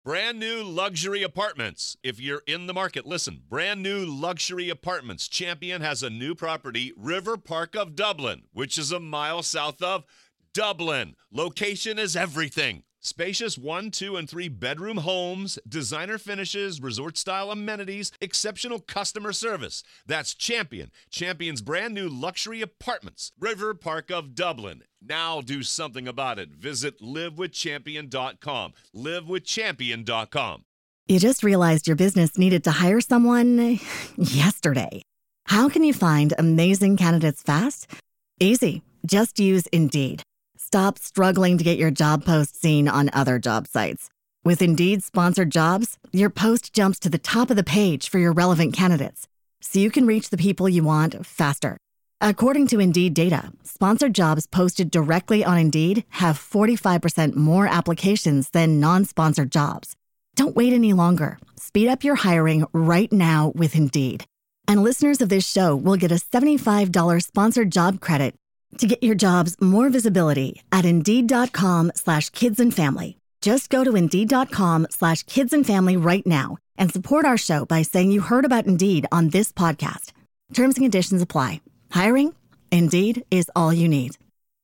Brand new luxury apartments. If you're in the market, listen. Brand new luxury apartments. Champion has a new property, River Park of Dublin, which is a mile south of Dublin. Location is everything. Spacious 1, 2, and 3 bedroom homes, designer finishes, resort-style amenities, exceptional customer service. That's Champion. Champion's brand new luxury apartments, River Park of Dublin. Now do something about it. Visit livewithchampion.com. Livewithchampion.com. You just realized your business needed to hire someone yesterday. How can you find amazing candidates fast? Easy. Just use Indeed. Stop struggling to get your job post seen on other job sites. With Indeed sponsored jobs, your post jumps to the top of the page for your relevant candidates, so you can reach the people you want faster. According to Indeed data, sponsored jobs posted directly on Indeed have 45% more applications than non-sponsored jobs. Don't wait any longer. Speed up your hiring right now with Indeed. And listeners of this show will get a $75 sponsored job credit to get your jobs more visibility at Indeed.com/kidsandfamily. Just go to Indeed.com/kidsandfamily right now and support our show by saying you heard about Indeed on this podcast. Terms and conditions apply. Hiring? Indeed is all you need.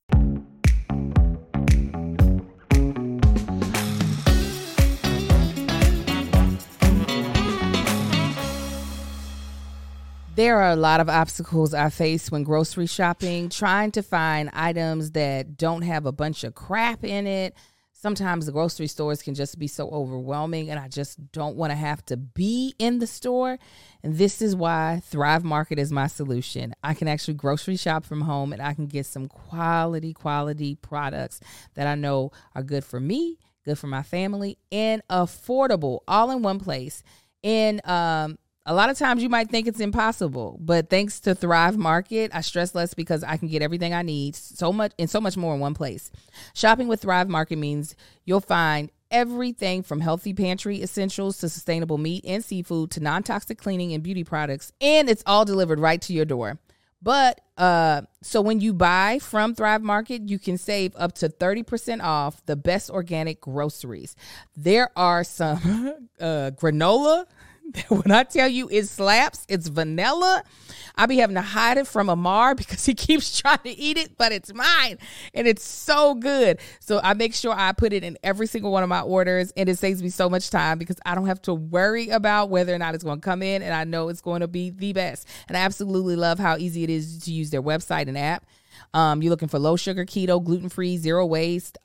There are a lot of obstacles I face when grocery shopping, trying to find items that don't have a bunch of crap in it. Sometimes the grocery stores can just be so overwhelming, and I just don't want to have to be in the store. And this is why Thrive Market is my solution. I can actually grocery shop from home, and I can get some quality products that I know are good for me, good for my family, and affordable, all in one place. And a lot of times you might think it's impossible, but thanks to Thrive Market, I stress less because I can get everything I need so much more in one place. Shopping with Thrive Market means you'll find everything from healthy pantry essentials to sustainable meat and seafood to non-toxic cleaning and beauty products, and it's all delivered right to your door. But so when you buy from Thrive Market, you can save up to 30% off the best organic groceries. There are some granola. When I tell you it slaps, it's vanilla. I be having to hide it from Amar because he keeps trying to eat it, but it's mine and it's so good. So I make sure I put it in every single one of my orders, and it saves me so much time because I don't have to worry about whether or not it's going to come in, and I know it's going to be the best. And I absolutely love how easy it is to use their website and app. You're looking for low sugar, keto, gluten-free, zero waste,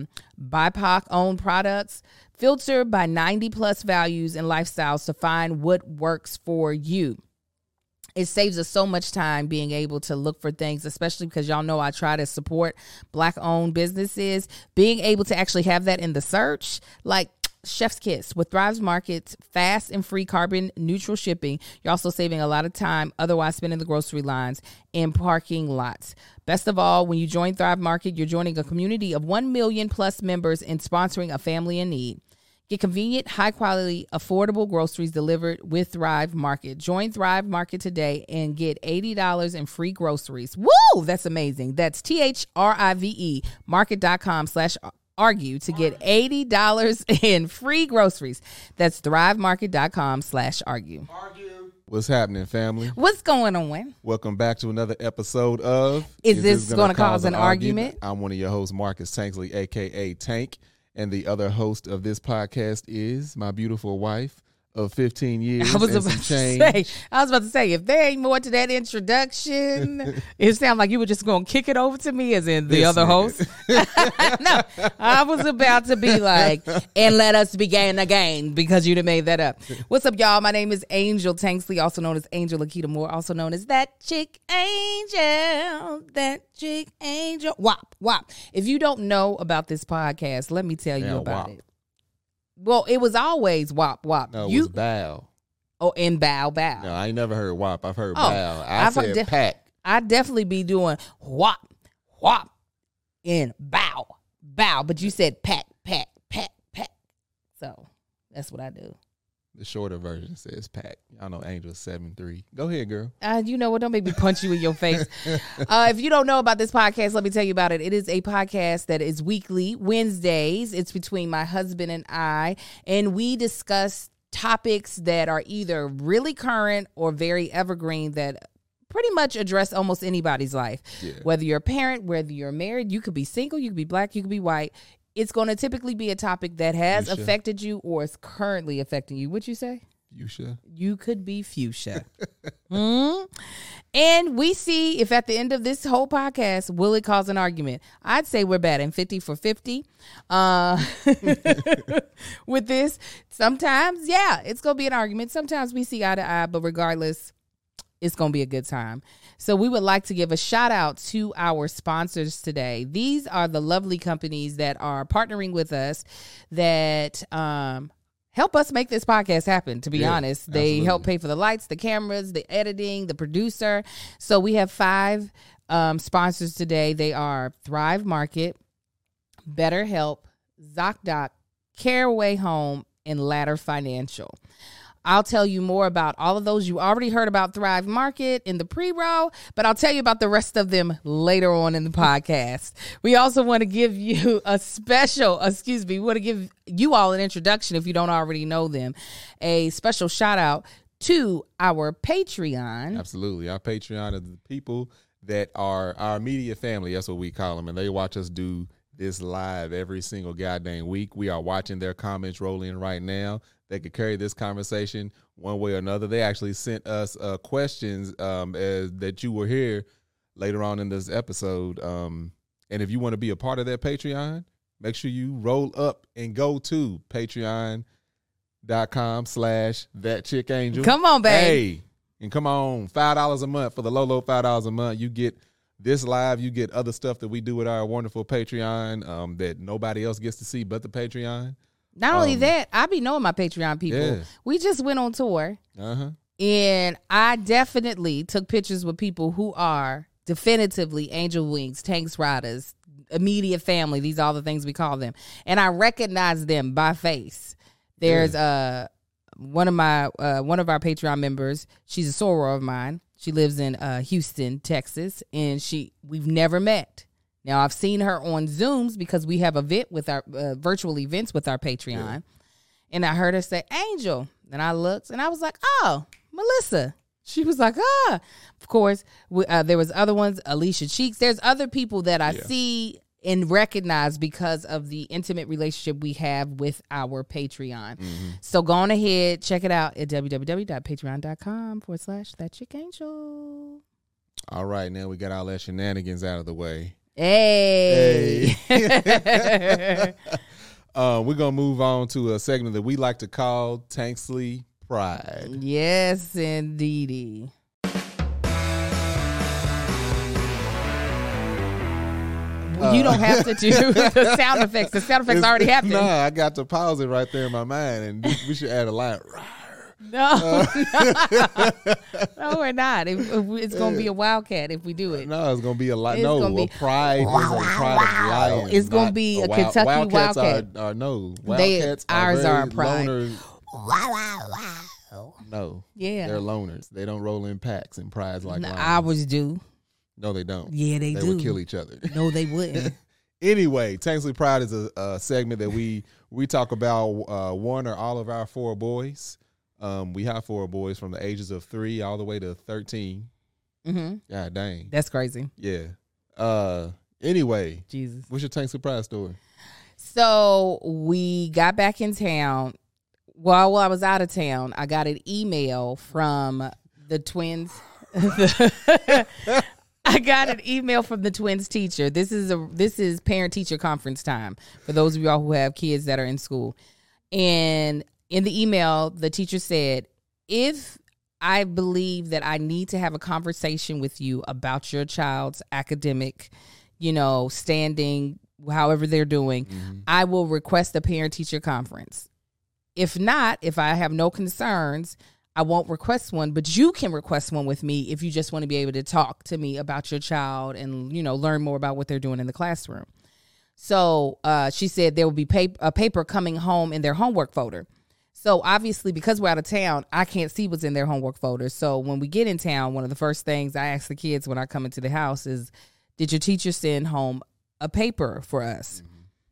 BIPOC owned products. Filter by 90 plus values and lifestyles to find what works for you. It saves us so much time being able to look for things, especially because y'all know I try to support Black-owned businesses. Being able to actually have that in the search, like Chef's Kiss. With Thrive Market's fast and free carbon neutral shipping, you're also saving a lot of time otherwise spending the grocery lines in parking lots. Best of all, when you join Thrive Market, you're joining a community of 1 million plus members and sponsoring a family in need. Get convenient, high-quality, affordable groceries delivered with Thrive Market. Join Thrive Market today and get $80 in free groceries. Woo! That's amazing. That's THRIVE market.com/argue to get $80 in free groceries. That's thrivemarket.com/argue. What's happening, family? What's going on? Welcome back to another episode of Is This Gonna Cause an Argument? I'm one of your hosts, Marcus Tanksley, a.k.a. Tank. And the other host of this podcast is my beautiful wife of 15 years. I was about to say, if there ain't more to that introduction, it sounds like you were just going to kick it over to me as in the other host. No, I was about to be like, and let us begin again because you'd have made that up. What's up, y'all? My name is Angel Tanksley, also known as Angel Lakita Moore, also known as That Chick Angel. That Chick Angel. Wop, wop. If you don't know about this podcast, let me tell you about it. Well, it was always wop, wop. No, it was bow. Oh, and bow, bow. No, I ain't never heard wop. I've heard bow. I've said pack. I definitely be doing whop, whop, and bow, bow. But you said pack, pack, pack, pack. So that's what I do. The shorter version says Pack. Y'all know Angel's 7'3". Go ahead, girl. You know what? Don't make me punch you in your face. If you don't know about this podcast, let me tell you about it. It is a podcast that is weekly, Wednesdays. It's between my husband and I, and we discuss topics that are either really current or very evergreen that pretty much address almost anybody's life. Yeah. Whether you're a parent, whether you're married, you could be single, you could be black, you could be white. It's going to typically be a topic that has affected you or is currently affecting you. What'd you say? Fuchsia. You could be fuchsia. And we see if at the end of this whole podcast, will it cause an argument? I'd say we're batting 50 for 50 with this. Sometimes, yeah, it's going to be an argument. Sometimes we see eye to eye, but regardless, it's going to be a good time. So we would like to give a shout out to our sponsors today. These are the lovely companies that are partnering with us that help us make this podcast happen, to be honest. They absolutely help pay for the lights, the cameras, the editing, the producer. So we have 5 sponsors today. They are Thrive Market, BetterHelp, ZocDoc, Caraway Home, and Ladder Financial. I'll tell you more about all of those. You already heard about Thrive Market in the pre-roll, but I'll tell you about the rest of them later on in the podcast. We also want to give you we want to give you all an introduction if you don't already know them. A special shout out to our Patreon. Absolutely. Our Patreon is the people that are our immediate family. That's what we call them. And they watch us do this live every single goddamn week. We are watching their comments roll in right now. They could carry this conversation one way or another. They actually sent us questions that you will hear later on in this episode. And if you want to be a part of that Patreon, make sure you roll up and go to patreon.com/thatchickangel. Come on, babe. Hey, and come on, $5 a month for the low $5 a month. You get this live. You get other stuff that we do with our wonderful Patreon that nobody else gets to see but the Patreon. Not only that, I be knowing my Patreon people. Yeah. We just went on tour. Uh-huh. And I definitely took pictures with people who are definitively Angel Wings, Tanks Riders, immediate family. These are all the things we call them. And I recognize them by face. There's one of our Patreon members. She's a soror of mine. She lives in Houston, Texas, and we've never met. Now, I've seen her on Zooms because we have our virtual events with our Patreon. Yeah. And I heard her say, Angel. And I looked and I was like, oh, Melissa. She was like, ah. Of course, there was other ones, Alicia Cheeks. There's other people that I see and recognize because of the intimate relationship we have with our Patreon. Mm-hmm. So go on ahead, check it out at www.patreon.com/thatchickangel. All right, now we got all that shenanigans out of the way. Hey. We're going to move on to a segment that we like to call Tanksley Pride. Yes, indeedy. You don't have to do the sound effects. The sound effects already happened. No, I got to pause it right there in my mind, and we should add a line. No, no, we're not. It's going to be a wildcat if we do it. No, it's going to be a lot. No, a pride is a pride of lions. It's going to be a Kentucky Wildcats wildcat. Wildcats ours are pride. No, yeah, they're loners. They don't roll in packs and prides like lions. Ours do. No, they don't. Yeah, they do. They would kill each other. No, they wouldn't. Anyway, Tanksley Pride is a segment that we talk about one or all of our 4 boys. We have 4 boys from the ages of 3 all the way to 13. Mm-hmm. God dang. That's crazy. Yeah. Anyway. Jesus. What's your Tanksley Pride story? So we got back in town. While I was out of town, I got an email from the twins. I got an email from the twins teacher. This is parent-teacher conference time for those of y'all who have kids that are in school. And in the email, the teacher said, if I believe that I need to have a conversation with you about your child's academic, standing, however they're doing, I will request a parent-teacher conference. If not, if I have no concerns, I won't request one, but you can request one with me if you just want to be able to talk to me about your child and, learn more about what they're doing in the classroom. So she said there will be a paper coming home in their homework folder. So obviously, because we're out of town, I can't see what's in their homework folder. So when we get in town, one of the first things I ask the kids when I come into the house is, did your teacher send home a paper for us?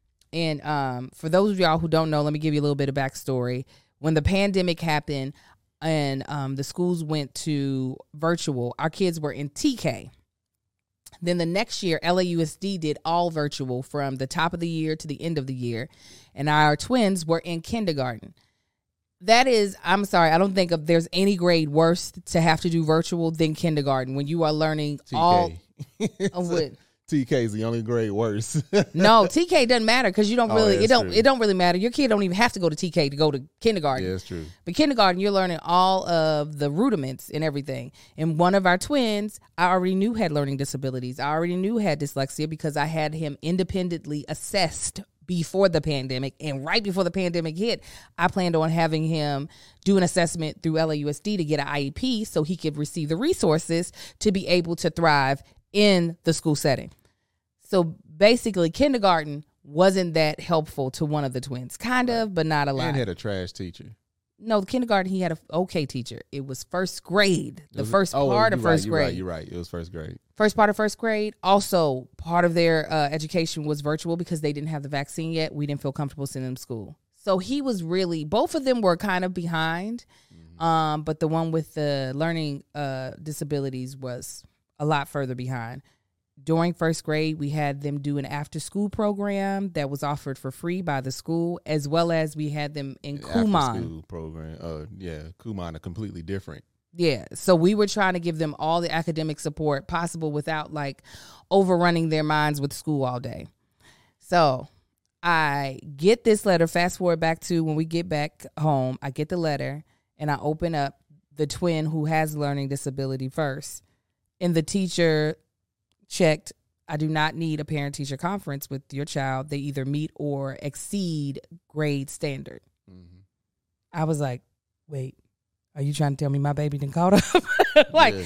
And for those of y'all who don't know, let me give you a little bit of backstory. When the pandemic happened and the schools went to virtual, our kids were in TK. Then the next year, LAUSD did all virtual from the top of the year to the end of the year. And our twins were in kindergarten. That is, I'm sorry, I don't think there's any grade worse to have to do virtual than kindergarten when you are learning TK. all of what. TK is the only grade worse. No, TK doesn't matter because you don't really that's true. it don't really matter. Your kid don't even have to go to TK to go to kindergarten. Yeah, that's true. But kindergarten, you're learning all of the rudiments and everything. And one of our twins, I already knew had learning disabilities. I already knew had dyslexia because I had him independently assessed before the pandemic. And right before the pandemic hit, I planned on having him do an assessment through LAUSD to get an IEP so he could receive the resources to be able to thrive in the school setting. So basically, kindergarten wasn't that helpful to one of the twins. Kind of, but not a lot. And had a trash teacher. No, the kindergarten, he had an okay teacher. It was first grade. The first part of first grade. You're right. It was first grade. First part of first grade. Also, part of their education was virtual because they didn't have the vaccine yet. We didn't feel comfortable sending them to school. So he was really, both of them were kind of behind. But the one with the learning disabilities was a lot further behind. During first grade, we had them do an after-school program that was offered for free by the school, as well as we had them in Kumon. After-school program. Kumon are completely different. Yeah, so we were trying to give them all the academic support possible without, like, overrunning their minds with school all day. So I get this letter, fast forward back to when we get back home, I get the letter, and I open up the twin who has learning disability first. And the teacher checked, I do not need a parent-teacher conference with your child. They either meet or exceed grade standard. Mm-hmm. I was like, wait, are you trying to tell me my baby didn't caught up? Yeah.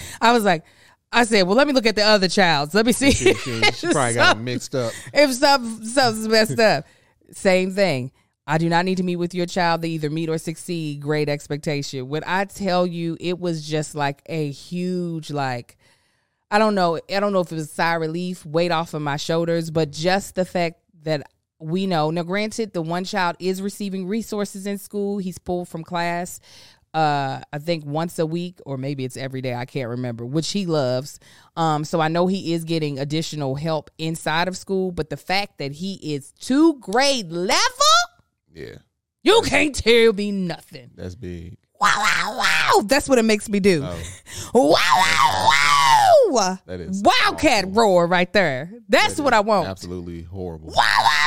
I said, well, let me look at the other child. Let me see. She probably got them mixed up. If something's messed up. Same thing. I do not need to meet with your child. They either meet or succeed grade expectation. When I tell you, it was just like a huge, like, I don't know if it was sigh of relief, weight off of my shoulders, but just the fact that we know. Now, granted, the one child is receiving resources in school. He's pulled from class, I think once a week, or maybe it's every day. I can't remember, which he loves. So I know he is getting additional help inside of school, but the fact that he is 2 grade level, yeah, you can't tell me nothing. That's big. Wow, wow, wow. That's what it makes me do. Oh. Wow, wow, wow. That is Wildcat awful. Roar right there. That's what I want. Absolutely horrible. Wow,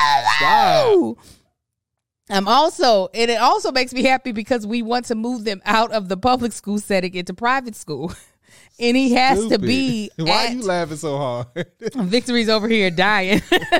wow, wow. It also makes me happy because we want to move them out of the public school setting into private school. And he has to be. Why are you laughing so hard? Victory's over here dying.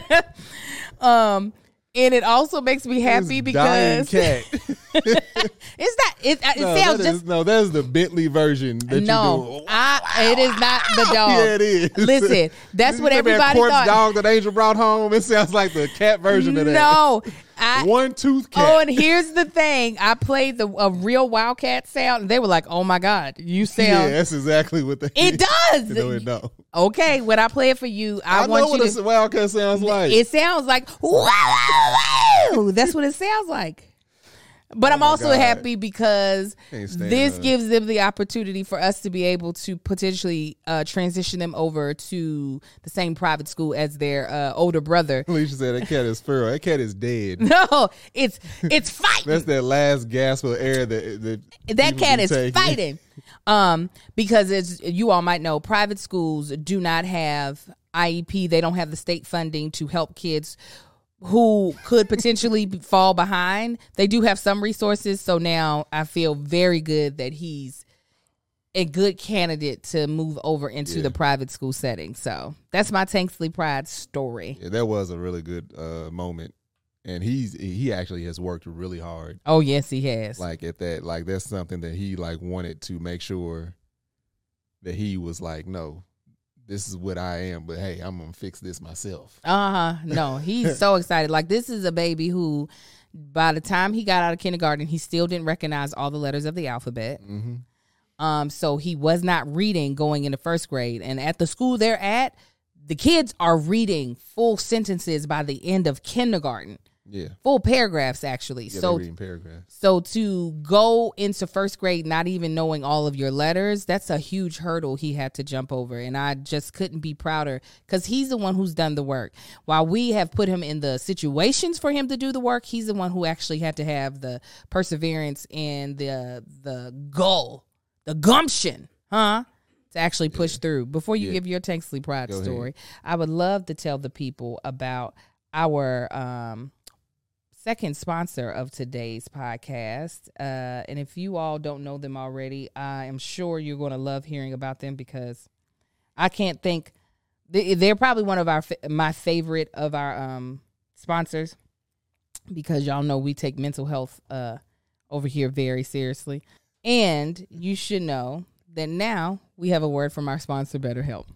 And it also makes me happy because cat. It's not. It sounds just that's the Bentley version. That you do. It is not the dog. Yeah, it is. Listen, that's what everybody thought. Dog that Angel brought home. It sounds like the cat version of that. No, one tooth cat. Oh, and here's the thing: I played a real wildcat sound, and they were like, "Oh my god, you sound." Yeah, that's exactly what they. It does. No, it don't. Okay, when I play it for you, I want know what a wildcat sounds like. It sounds like wow. That's what it sounds like. But I'm also happy because this gives them the opportunity for us to be able to potentially transition them over to the same private school as their older brother. Alicia said that cat is feral. That cat is dead. No, it's fighting. That's that last gasp of air that cat is fighting. Because you all might know, private schools do not have IEP. They don't have the state funding to help kids who could potentially fall behind. They do have some resources, so now I feel very good that he's a good candidate to move over into the private school setting. So that's my Tanksley Pride story. Yeah, that was a really good moment, and he actually has worked really hard. Oh yes, he has. Like at that, like that's something that he like wanted to make sure that he was like, no, this is what I am, but hey, I'm going to fix this myself. No, he's so excited. Like, this is a baby who By the time he got out of kindergarten, he still didn't recognize all the letters of the alphabet. So he was not reading going into first grade. And at the school they're at, the kids are reading full sentences by the end of kindergarten. Yeah. Full paragraphs, actually. Yeah, so they're reading paragraphs. So to go into first grade not even knowing all of your letters, that's a huge hurdle he had to jump over. And I just couldn't be prouder because he's the one who's done the work. While we have put him in the situations for him to do the work, he's the one who actually had to have the perseverance and the goal, the gumption, to actually push through. Before you give your Tanksley Pride story, I would love to tell the people about our second sponsor of today's podcast. And if you all don't know them already, I am sure you're going to love hearing about them because I can't think. They're probably one of my favorite of our sponsors because y'all know we take mental health over here very seriously. And you should know that now we have a word from our sponsor, BetterHelp.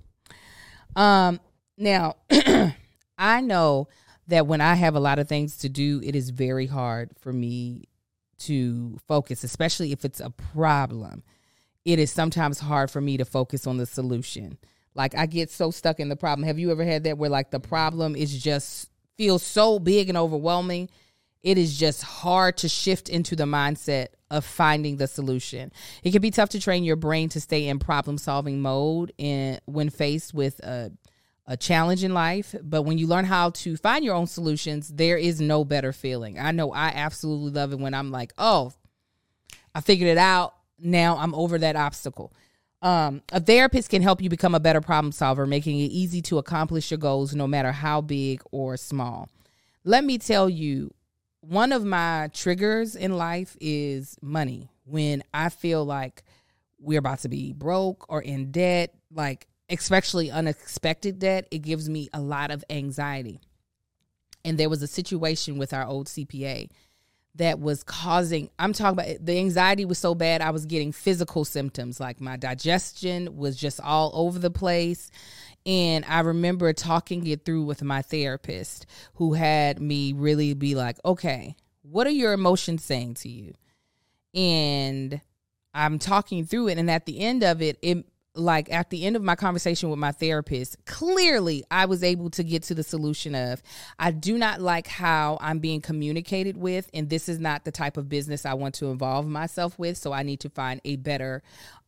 Now, I know that when I have a lot of things to do, it is very hard for me to focus, especially if it's a problem. It is sometimes hard for me to focus on the solution. Like I get so stuck in the problem. Have you ever had that where like the problem is just feels so big and overwhelming? It is just hard to shift into the mindset of finding the solution. It can be tough to train your brain to stay in problem-solving mode when faced with a challenge in life. But when you learn how to find your own solutions, there is no better feeling. I know I absolutely love it when I'm like, oh, I figured it out. Now I'm over that obstacle. A therapist can help you become a better problem solver, making it easy to accomplish your goals no matter how big or small. Let me tell you, one of my triggers in life is money. When I feel like we're about to be broke or in debt, like especially unexpected debt, it gives me a lot of anxiety. And there was a situation with our old CPA that was causing, I'm talking about, the anxiety was so bad, I was getting physical symptoms, like my digestion was just all over the place. And I remember talking it through with my therapist, who had me really be like, okay, what are your emotions saying to you? And I'm talking through it. And at the end of it, at the end of my conversation with my therapist, clearly I was able to get to the solution of, I do not like how I'm being communicated with, and this is not the type of business I want to involve myself with. So I need to find a better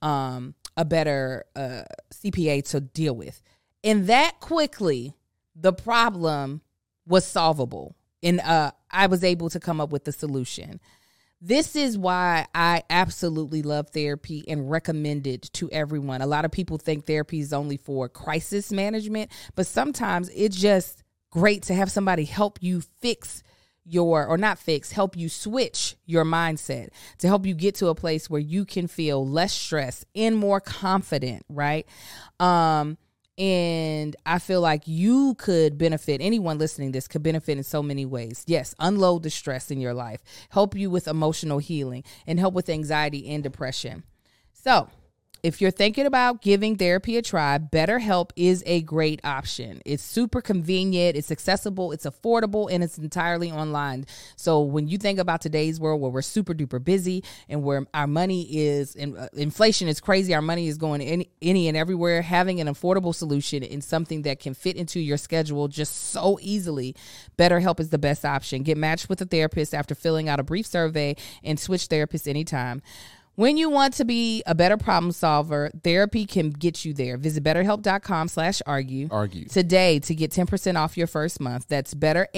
CPA to deal with. And that quickly, the problem was solvable, and I was able to come up with the solution. This is why I absolutely love therapy and recommend it to everyone. A lot of people think therapy is only for crisis management, but sometimes it's just great to have somebody help you help you switch your mindset, to help you get to a place where you can feel less stressed and more confident, right? And I feel like you could benefit, anyone listening to this could benefit in so many ways. Yes, unload the stress in your life, help you with emotional healing, and help with anxiety and depression. So if you're thinking about giving therapy a try, BetterHelp is a great option. It's super convenient, it's accessible, it's affordable, and it's entirely online. So when you think about today's world where we're super duper busy and where our money is, inflation is crazy, our money is going any and everywhere, having an affordable solution and something that can fit into your schedule just so easily, BetterHelp is the best option. Get matched with a therapist after filling out a brief survey and switch therapists anytime. When you want to be a better problem solver, therapy can get you there. Visit BetterHelp.com/argue today to get 10% off your first month. That's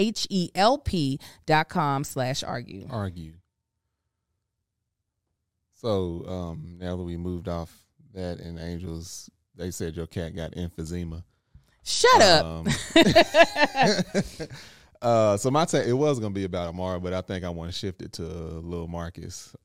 BetterHelp.com/argue. Argue. So now that we moved off that and Angels, they said your cat got emphysema. Shut up. So my take, it was going to be about Amara, but I think I want to shift it to Lil Marcus.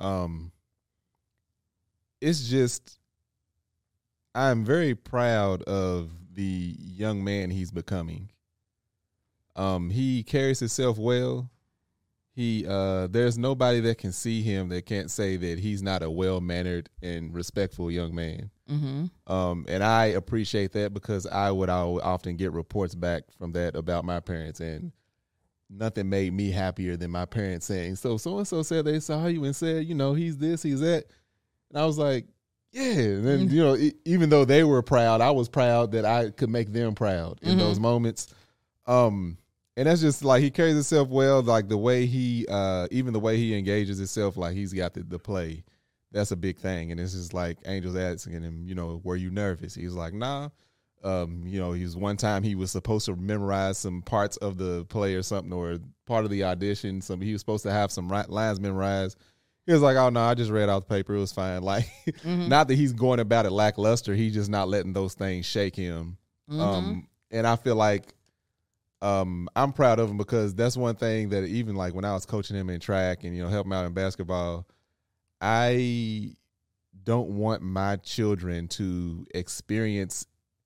It's just, I'm very proud of the young man he's becoming. He carries himself well. There's nobody that can see him that can't say that he's not a well-mannered and respectful young man. Mm-hmm. And I appreciate that because I would often get reports back from that about my parents. And nothing made me happier than my parents saying, so and so said they saw you and said, he's this, he's that. And I was like, yeah. And then, even though they were proud, I was proud that I could make them proud in those moments. And that's just like, he carries himself well, like the way he, even the way he engages himself, like he's got the play. That's a big thing. And it's just like Angel's asking him, were you nervous? He was like, nah. One time he was supposed to memorize some parts of the play or something, or part of the audition. He was supposed to have some lines memorized. He was like, oh no, I just read out the paper. It was fine. Like, not that he's going about it lackluster. He's just not letting those things shake him. And I feel like, I'm proud of him, because that's one thing that even like when I was coaching him in track and, helping out in basketball, I don't want my children to experience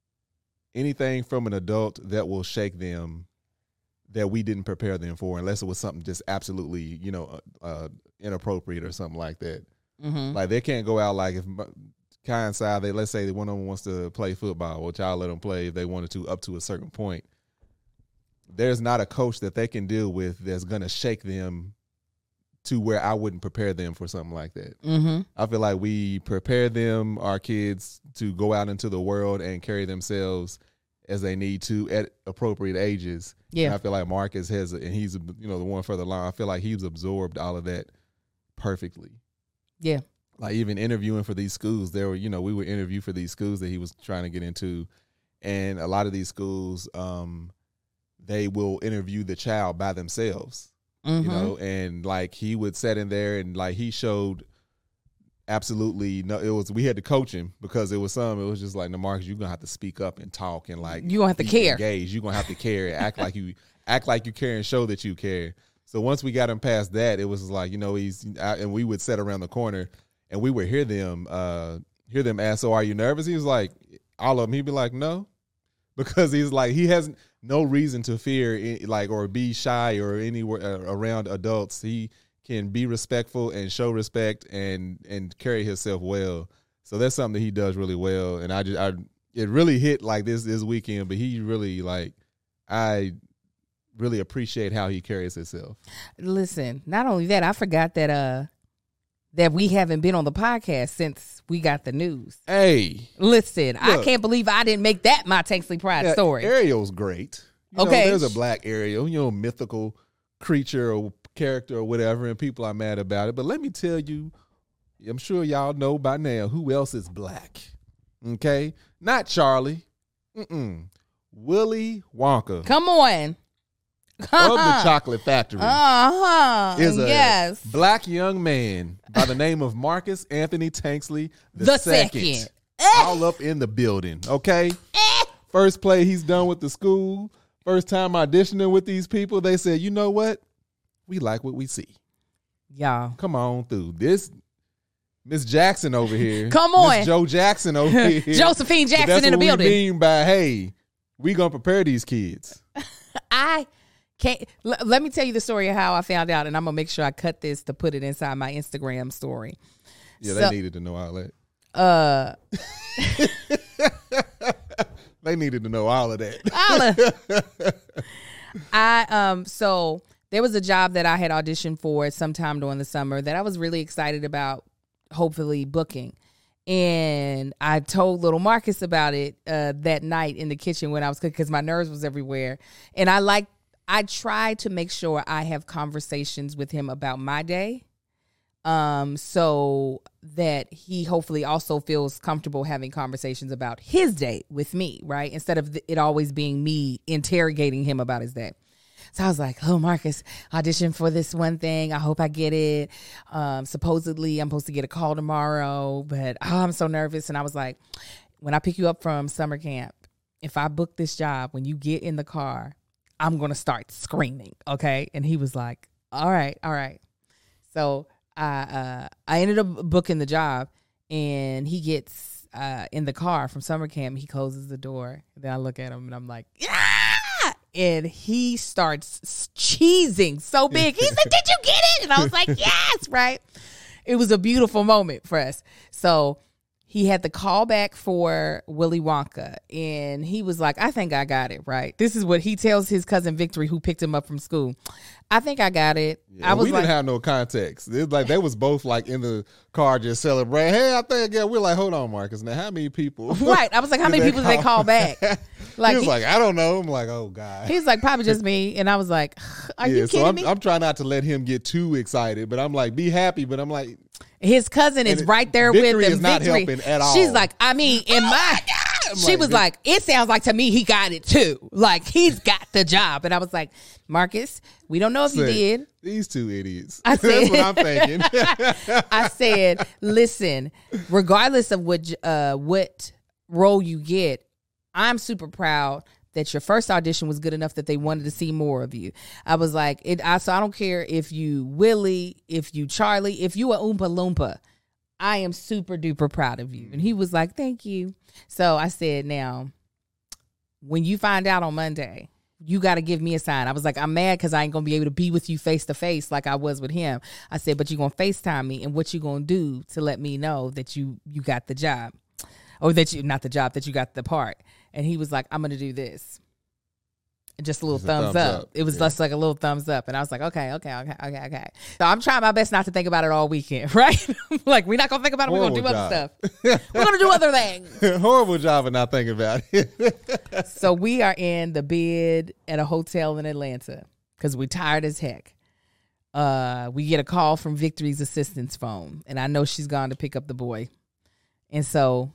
anything from an adult that will shake them, that we didn't prepare them for, unless it was something just absolutely, inappropriate or something like that. Like, they can't go out, like if Kai and Si, let's say one of them wants to play football, which I'll let them play if they wanted to up to a certain point. There's not a coach that they can deal with that's going to shake them to where I wouldn't prepare them for something like that. I feel like we prepare them, our kids, to go out into the world and carry themselves as they need to at appropriate ages. Yeah. And I feel like Marcus has, and he's, the one further along, I feel like he's absorbed all of that perfectly. Yeah. Like even interviewing for these schools, we would interview for these schools that he was trying to get into. And a lot of these schools, they will interview the child by themselves. And like he would sit in there and like he showed absolutely no, we had to coach him because it was just like, no, Marcus, you're gonna have to speak up and talk and like you're gonna have to care. Engage. You're gonna have to care. act like you care and show that you care. So once we got him past that, it was like, and we would sit around the corner and we would hear them ask, so are you nervous? He was like, all of them, he'd be like, no. Because he's like, he has no reason to fear, like, or be shy or anywhere around adults. He can be respectful and show respect and carry himself well. So that's something that he does really well. And it really hit like this weekend. But he really I really appreciate how he carries himself. Listen, not only that, I forgot that we haven't been on the podcast since we got the news. Hey. Listen, look, I can't believe I didn't make that my Tanksley Pride story. Ariel's great. There's a black Ariel, mythical creature or character or whatever, and people are mad about it. But let me tell you, I'm sure y'all know by now who else is black. Okay? Not Charlie. Willy Wonka. Come on. Of the Chocolate Factory is a black young man by the name of Marcus Anthony Tanksley the second. All up in the building, okay? First play he's done with the school. First time auditioning with these people, they said, you know what? We like what we see. Y'all. Come on through. This Miss Jackson over here. Come on. Miss Joe Jackson over here. Josephine Jackson in the building. That's what we mean by, hey, we going to prepare these kids. Let me tell you the story of how I found out, and I'm going to make sure I cut this to put it inside my Instagram story. Yeah, they needed to know all that. They needed to know all of that. So there was a job that I had auditioned for sometime during the summer that I was really excited about, hopefully booking. And I told little Marcus about it that night in the kitchen when I was cooking, because my nerves was everywhere. And I try to make sure I have conversations with him about my day, so that he hopefully also feels comfortable having conversations about his day with me, right? Instead of it always being me interrogating him about his day. So I was like, oh, Marcus, audition for this one thing. I hope I get it. Supposedly I'm supposed to get a call tomorrow, but I'm so nervous. And I was like, when I pick you up from summer camp, if I book this job, when you get in the car, I'm going to start screaming, okay? And he was like, all right. So I ended up booking the job, and he gets in the car from summer camp. He closes the door. Then I look at him, and I'm like, yeah! And he starts cheesing so big. He's like, did you get it? And I was like, yes, right? It was a beautiful moment for us. So he had the call back for Willy Wonka, and he was like, I think I got it right. This is what he tells his cousin Victory, who picked him up from school. I think I got it. Yeah, we didn't have no context. It was like they was both like in the car just celebrating. Hey, I think we're like, hold on, Marcus. Now, how many people? Right. I was like, how many people did they call back? Like, he was like, I don't know. I'm like, oh God. He's like, probably just me. And I was like, are you kidding me? I'm trying not to let him get too excited, but I'm like, be happy. But I'm like, his cousin is right there with him. Victory is not helping at all. She's like, I mean, in she was like, it sounds like to me he got it too. Like, he's got the job. And I was like, Marcus, we don't know if you did. These two idiots. I said, that's what I'm thinking. I said, listen, regardless of what role you get, I'm super proud that your first audition was good enough that they wanted to see more of you. I was like, so I don't care if you Willie, if you Charlie, if you a Oompa Loompa, I am super duper proud of you. And he was like, thank you. So I said, now, when you find out on Monday, you got to give me a sign. I was like, I'm mad because I ain't going to be able to be with you face to face like I was with him. I said, but you're going to FaceTime me, and what you going to do to let me know that you got the job, or that you, not the job, that you got the part. And he was like, I'm going to do this. And just a little thumbs up. It was just like a little thumbs up. And I was like, okay. So I'm trying my best not to think about it all weekend, right? Like, we're not going to think about it. We're going to do other stuff. We're going to do other things. Horrible job of not thinking about it. So we are in the bed at a hotel in Atlanta because we're tired as heck. We get a call from Victory's assistant's phone, and I know she's gone to pick up the boy. And so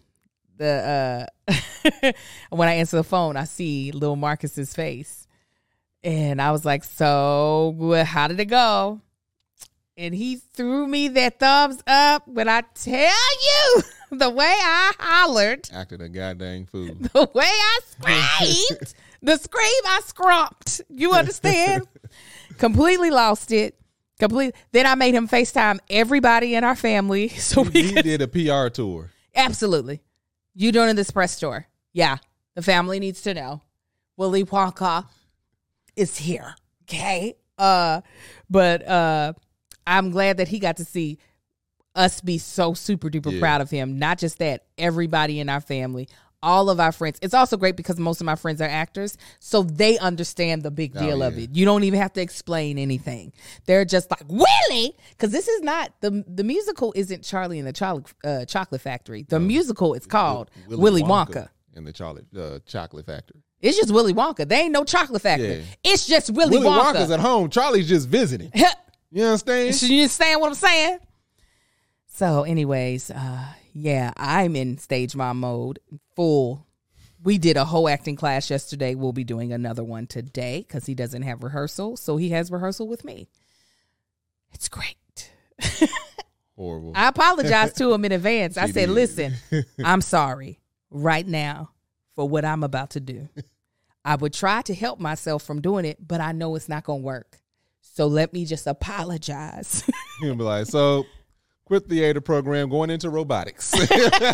when I answer the phone, I see little Marcus's face, and I was like, so how did it go? And he threw me that thumbs up. When I tell you the way I hollered, acted a goddamn fool, the way I screamed, the scream I scrumped, you understand? Completely lost it. Then I made him FaceTime everybody in our family. So he did a PR tour. Absolutely. You doing this press tour? Yeah. The family needs to know. Willy Wonka is here. Okay. But I'm glad that he got to see us be so super duper proud of him. Not just that, everybody in our family, all of our friends. It's also great because most of my friends are actors, so they understand the big deal of it. You don't even have to explain anything. They're just like, Willie, because this is not, the musical isn't Charlie and the Chocolate Factory. The musical is called Willy Wonka and the Chocolate Factory. It's just Willy Wonka. They ain't no Chocolate Factory. Yeah. It's just Willy Wonka. Wonka's at home. Charlie's just visiting. You understand? You understand what I'm saying? So anyways, I'm in stage mom mode, full. We did a whole acting class yesterday. We'll be doing another one today because he doesn't have rehearsal. So he has rehearsal with me. It's great. Horrible. I apologized to him in advance. I said, listen, I'm sorry right now for what I'm about to do. I would try to help myself from doing it, but I know it's not going to work. So let me just apologize. He'll be like, so quit theater program, going into robotics. He's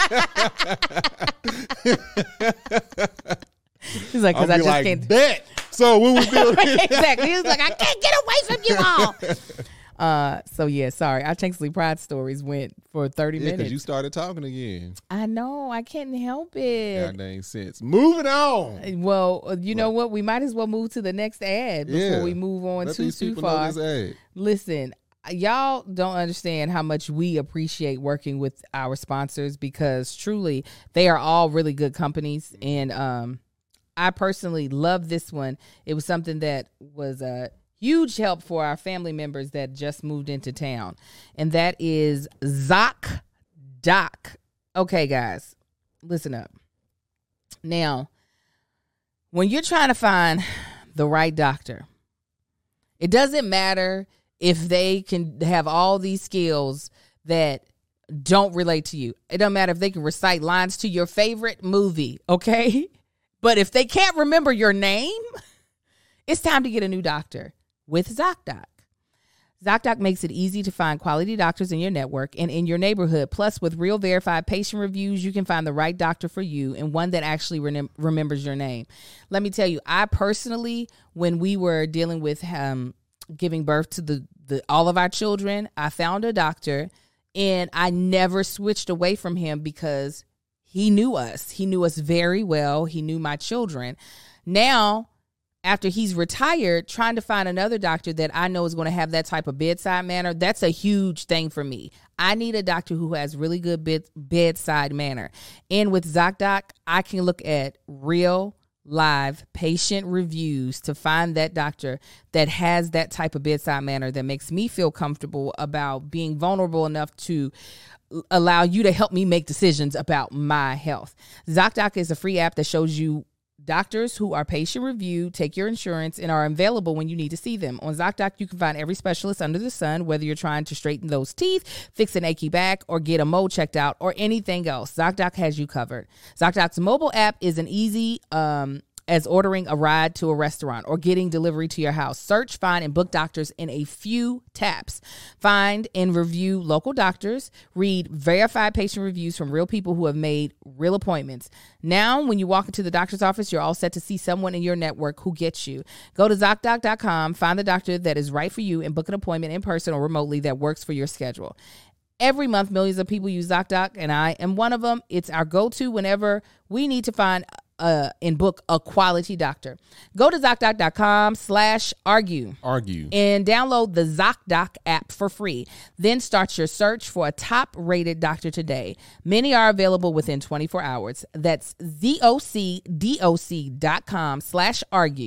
like, because I just can't. Bet. So what we doing? Exactly. He was like, I can't get away from you all. So yeah, sorry. Our Tanksley Pride stories went for 30 minutes. Because you started talking again. I know. I can't help it. God dang sense. Moving on. Well, you know what? We might as well move to the next ad before we move on too far. Listen, y'all don't understand how much we appreciate working with our sponsors, because truly they are all really good companies. And I personally love this one. It was something that was a huge help for our family members that just moved into town. And that is ZocDoc. Okay, guys, listen up. Now, when you're trying to find the right doctor, it doesn't matter if they can have all these skills that don't relate to you. It doesn't matter if they can recite lines to your favorite movie, okay? But if they can't remember your name, it's time to get a new doctor with ZocDoc. ZocDoc makes it easy to find quality doctors in your network and in your neighborhood. Plus, with real verified patient reviews, you can find the right doctor for you and one that actually remembers your name. Let me tell you, I personally, when we were dealing with giving birth to all of our children, I found a doctor And I never switched away from him because he knew us. He knew us very well. He knew my children. Now, after he's retired, trying to find another doctor that I know is going to have that type of bedside manner, that's a huge thing for me. I need a doctor who has really good bedside manner. And with ZocDoc, I can look at real live patient reviews to find that doctor that has that type of bedside manner that makes me feel comfortable about being vulnerable enough to allow you to help me make decisions about my health. ZocDoc is a free app that shows you doctors who are patient reviewed, take your insurance, and are available when you need to see them. On ZocDoc, you can find every specialist under the sun, whether you're trying to straighten those teeth, fix an achy back, or get a mole checked out, or anything else. ZocDoc has you covered. ZocDoc's mobile app is an easy as ordering a ride to a restaurant or getting delivery to your house. Search, find, and book doctors in a few taps. Find and review local doctors. Read verified patient reviews from real people who have made real appointments. Now, when you walk into the doctor's office, you're all set to see someone in your network who gets you. Go to ZocDoc.com, find the doctor that is right for you, and book an appointment in person or remotely that works for your schedule. Every month, millions of people use ZocDoc, and I am one of them. It's our go-to whenever we need to find and book a quality doctor. Go to ZocDoc.com/argue. And download the ZocDoc app for free. Then start your search for a top-rated doctor today. Many are available within 24 hours. That's ZocDoc.com/argue.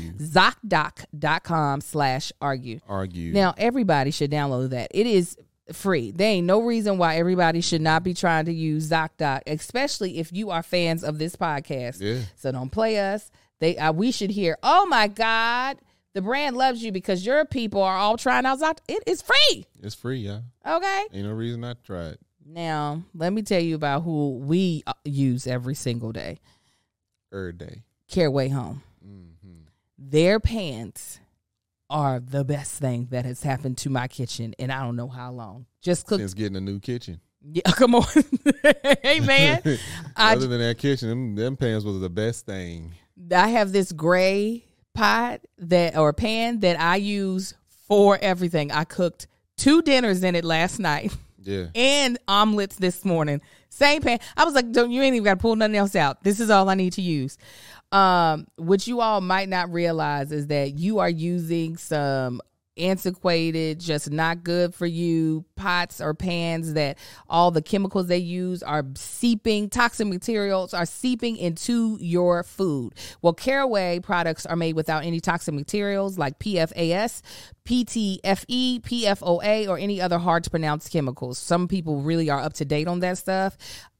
ZocDoc.com/argue. Now, everybody should download that. It is free. There ain't no reason why everybody should not be trying to use ZocDoc, especially if you are fans of this podcast. Yeah. So don't play us. We should hear, oh my God, the brand loves you because your people are all trying out ZocDoc. It is free. It's free, yeah. Okay. Ain't no reason not to try it. Now, let me tell you about who we use every single day. Every day. Caraway Home. Mm-hmm. Their pans are the best thing that has happened to my kitchen in I don't know how long. Just cook. Since getting a new kitchen. Yeah, come on. Hey, man. Other than that kitchen, them pans was the best thing. I have this gray pan that I use for everything. I cooked 2 dinners in it last night. Yeah. And omelets this morning. Same pan. I was like, you ain't even got to pull nothing else out. This is all I need to use. What you all might not realize is that you are using some antiquated, just not good for you pots or pans that all the chemicals they use are seeping, toxic materials are seeping into your food. Well, Caraway products are made without any toxic materials like PFAS, PTFE, PFOA, or any other hard to pronounce chemicals. Some people really are up to date on that stuff.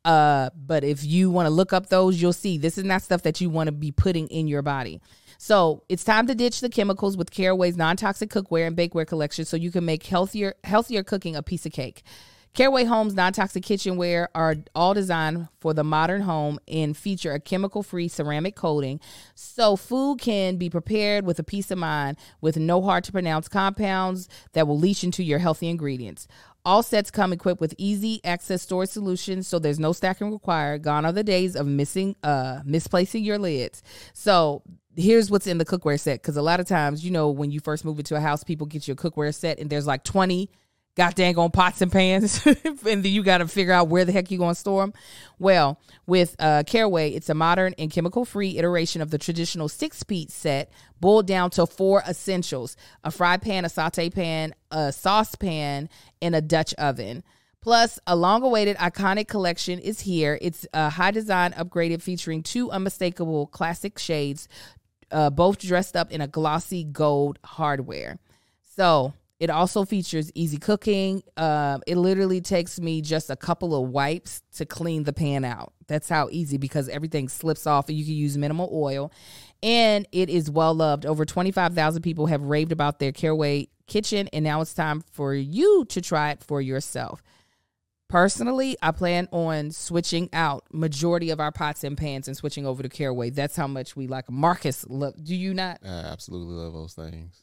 But if you want to look up those, you'll see this is not stuff that you want to be putting in your body. So it's time to ditch the chemicals with Caraway's non-toxic cookware and bakeware collection so you can make healthier cooking a piece of cake. Caraway Home's non-toxic kitchenware are all designed for the modern home and feature a chemical-free ceramic coating so food can be prepared with a peace of mind with no hard-to-pronounce compounds that will leach into your healthy ingredients. All sets come equipped with easy access storage solutions, so there's no stacking required. Gone are the days of misplacing your lids. So here's what's in the cookware set, because a lot of times, when you first move into a house, people get you a cookware set, and there's like 20 goddamn on pots and pans, and then you got to figure out where the heck you're going to store them. Well, with Caraway, it's a modern and chemical-free iteration of the traditional 6-piece set, boiled down to 4 essentials: a fry pan, a saute pan, a saucepan, and a Dutch oven. Plus, a long-awaited iconic collection is here. It's a high-design upgraded featuring 2 unmistakable classic shades, both dressed up in a glossy gold hardware. So it also features easy cooking. It literally takes me just a couple of wipes to clean the pan out. That's how easy, because everything slips off and you can use minimal oil. And it is well loved. Over 25,000 people have raved about their Caraway kitchen, and now it's time for you to try it for yourself. Personally, I plan on switching out majority of our pots and pans and switching over to Caraway. That's how much we like. Marcus, do you not? I absolutely love those things.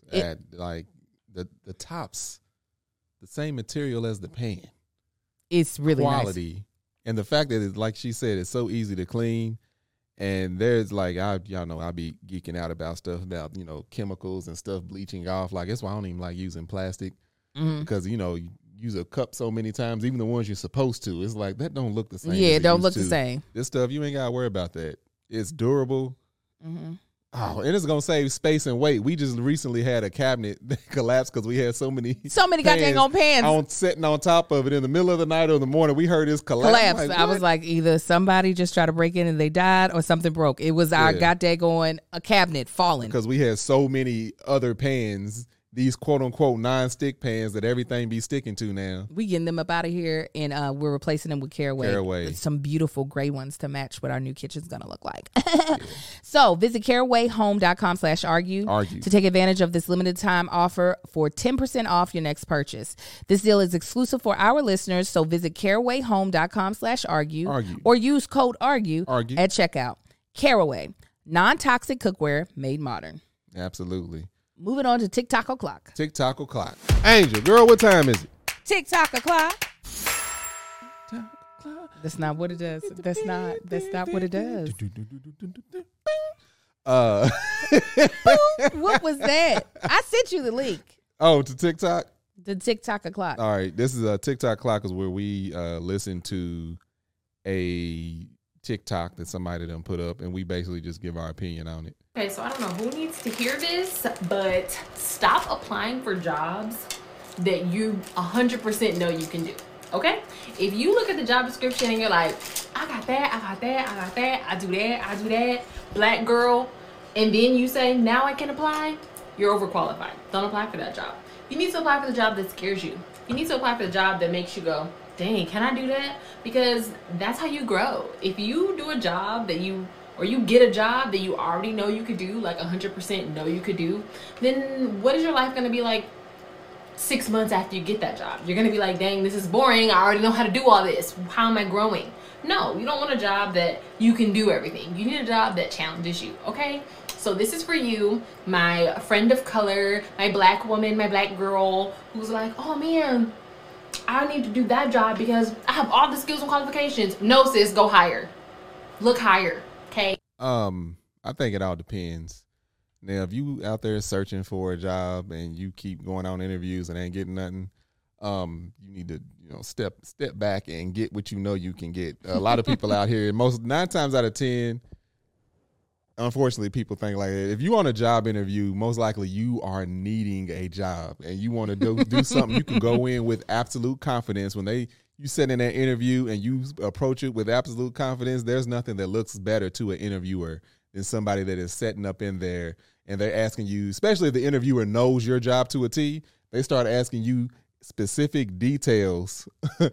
The tops, the same material as the pan. It's really quality. Nice. And the fact that it's, like she said, it's so easy to clean. And there's y'all know I be geeking out about stuff about, chemicals and stuff bleaching off. Like, that's why I don't even like using plastic, because, you use a cup so many times, even the ones you're supposed to. It's like, that don't look the same. Yeah, as it don't look used the to. same. This stuff, you ain't got to worry about that. It's durable. Mm-hmm. Oh, and it's going to save space and weight. We just recently had a cabinet that collapsed because we had so many goddamn on pans sitting on top of it in the middle of the night or in the morning. We heard this collapse. I was like, either somebody just tried to break in and they died, or something broke. It was our goddamn a cabinet falling. Because we had so many other pans, these quote unquote non-stick pans that everything be sticking to now. We getting them up out of here, and we're replacing them with Caraway. Some beautiful gray ones to match what our new kitchen's gonna look like. So visit carawayhome.com/argue to take advantage of this limited time offer for 10% off your next purchase. This deal is exclusive for our listeners, so visit carawayhome.com/argue or use code argue at checkout. Caraway, non-toxic cookware made modern. Absolutely. Moving on to TikTok o'clock. TikTok o'clock. Angel, girl, what time is it? TikTok o'clock. That's not what it does. That's not what it does. What was that? I sent you the link. Oh, to TikTok? The TikTok o'clock. All right. This is a TikTok clock is where we listen to a TikTok that somebody done put up, and we basically just give our opinion on it. Okay, so I don't know who needs to hear this, but stop applying for jobs that you 100% know you can do, okay? If you look at the job description and you're like, I got that, I do that, black girl, and then you say, now I can apply, you're overqualified. Don't apply for that job. You need to apply for the job that scares you. You need to apply for the job that makes you go, dang, can I do that? Because that's how you grow. If you do a job that you get a job that you already know you could do, like 100% know you could do, then what is your life going to be like 6 months after you get that job? You're going to be like, dang, this is boring. I already know how to do all this. How am I growing? No, you don't want a job that you can do everything. You need a job that challenges you, okay? So this is for you, my friend of color, my black woman, my black girl, who's like, oh man, I need to do that job because I have all the skills and qualifications. No, sis, go higher. Look higher, okay? I think it all depends. Now, if you out there searching for a job and you keep going on interviews and ain't getting nothing, you need to, step back and get what you know you can get. A lot of people out here, 9 times out of 10, unfortunately, people think like that. If you on a job interview, most likely you are needing a job and you want to do something. You can go in with absolute confidence. When you sit in that interview and you approach it with absolute confidence, there's nothing that looks better to an interviewer than somebody that is setting up in there and they're asking you, especially if the interviewer knows your job to a T, they start asking you specific details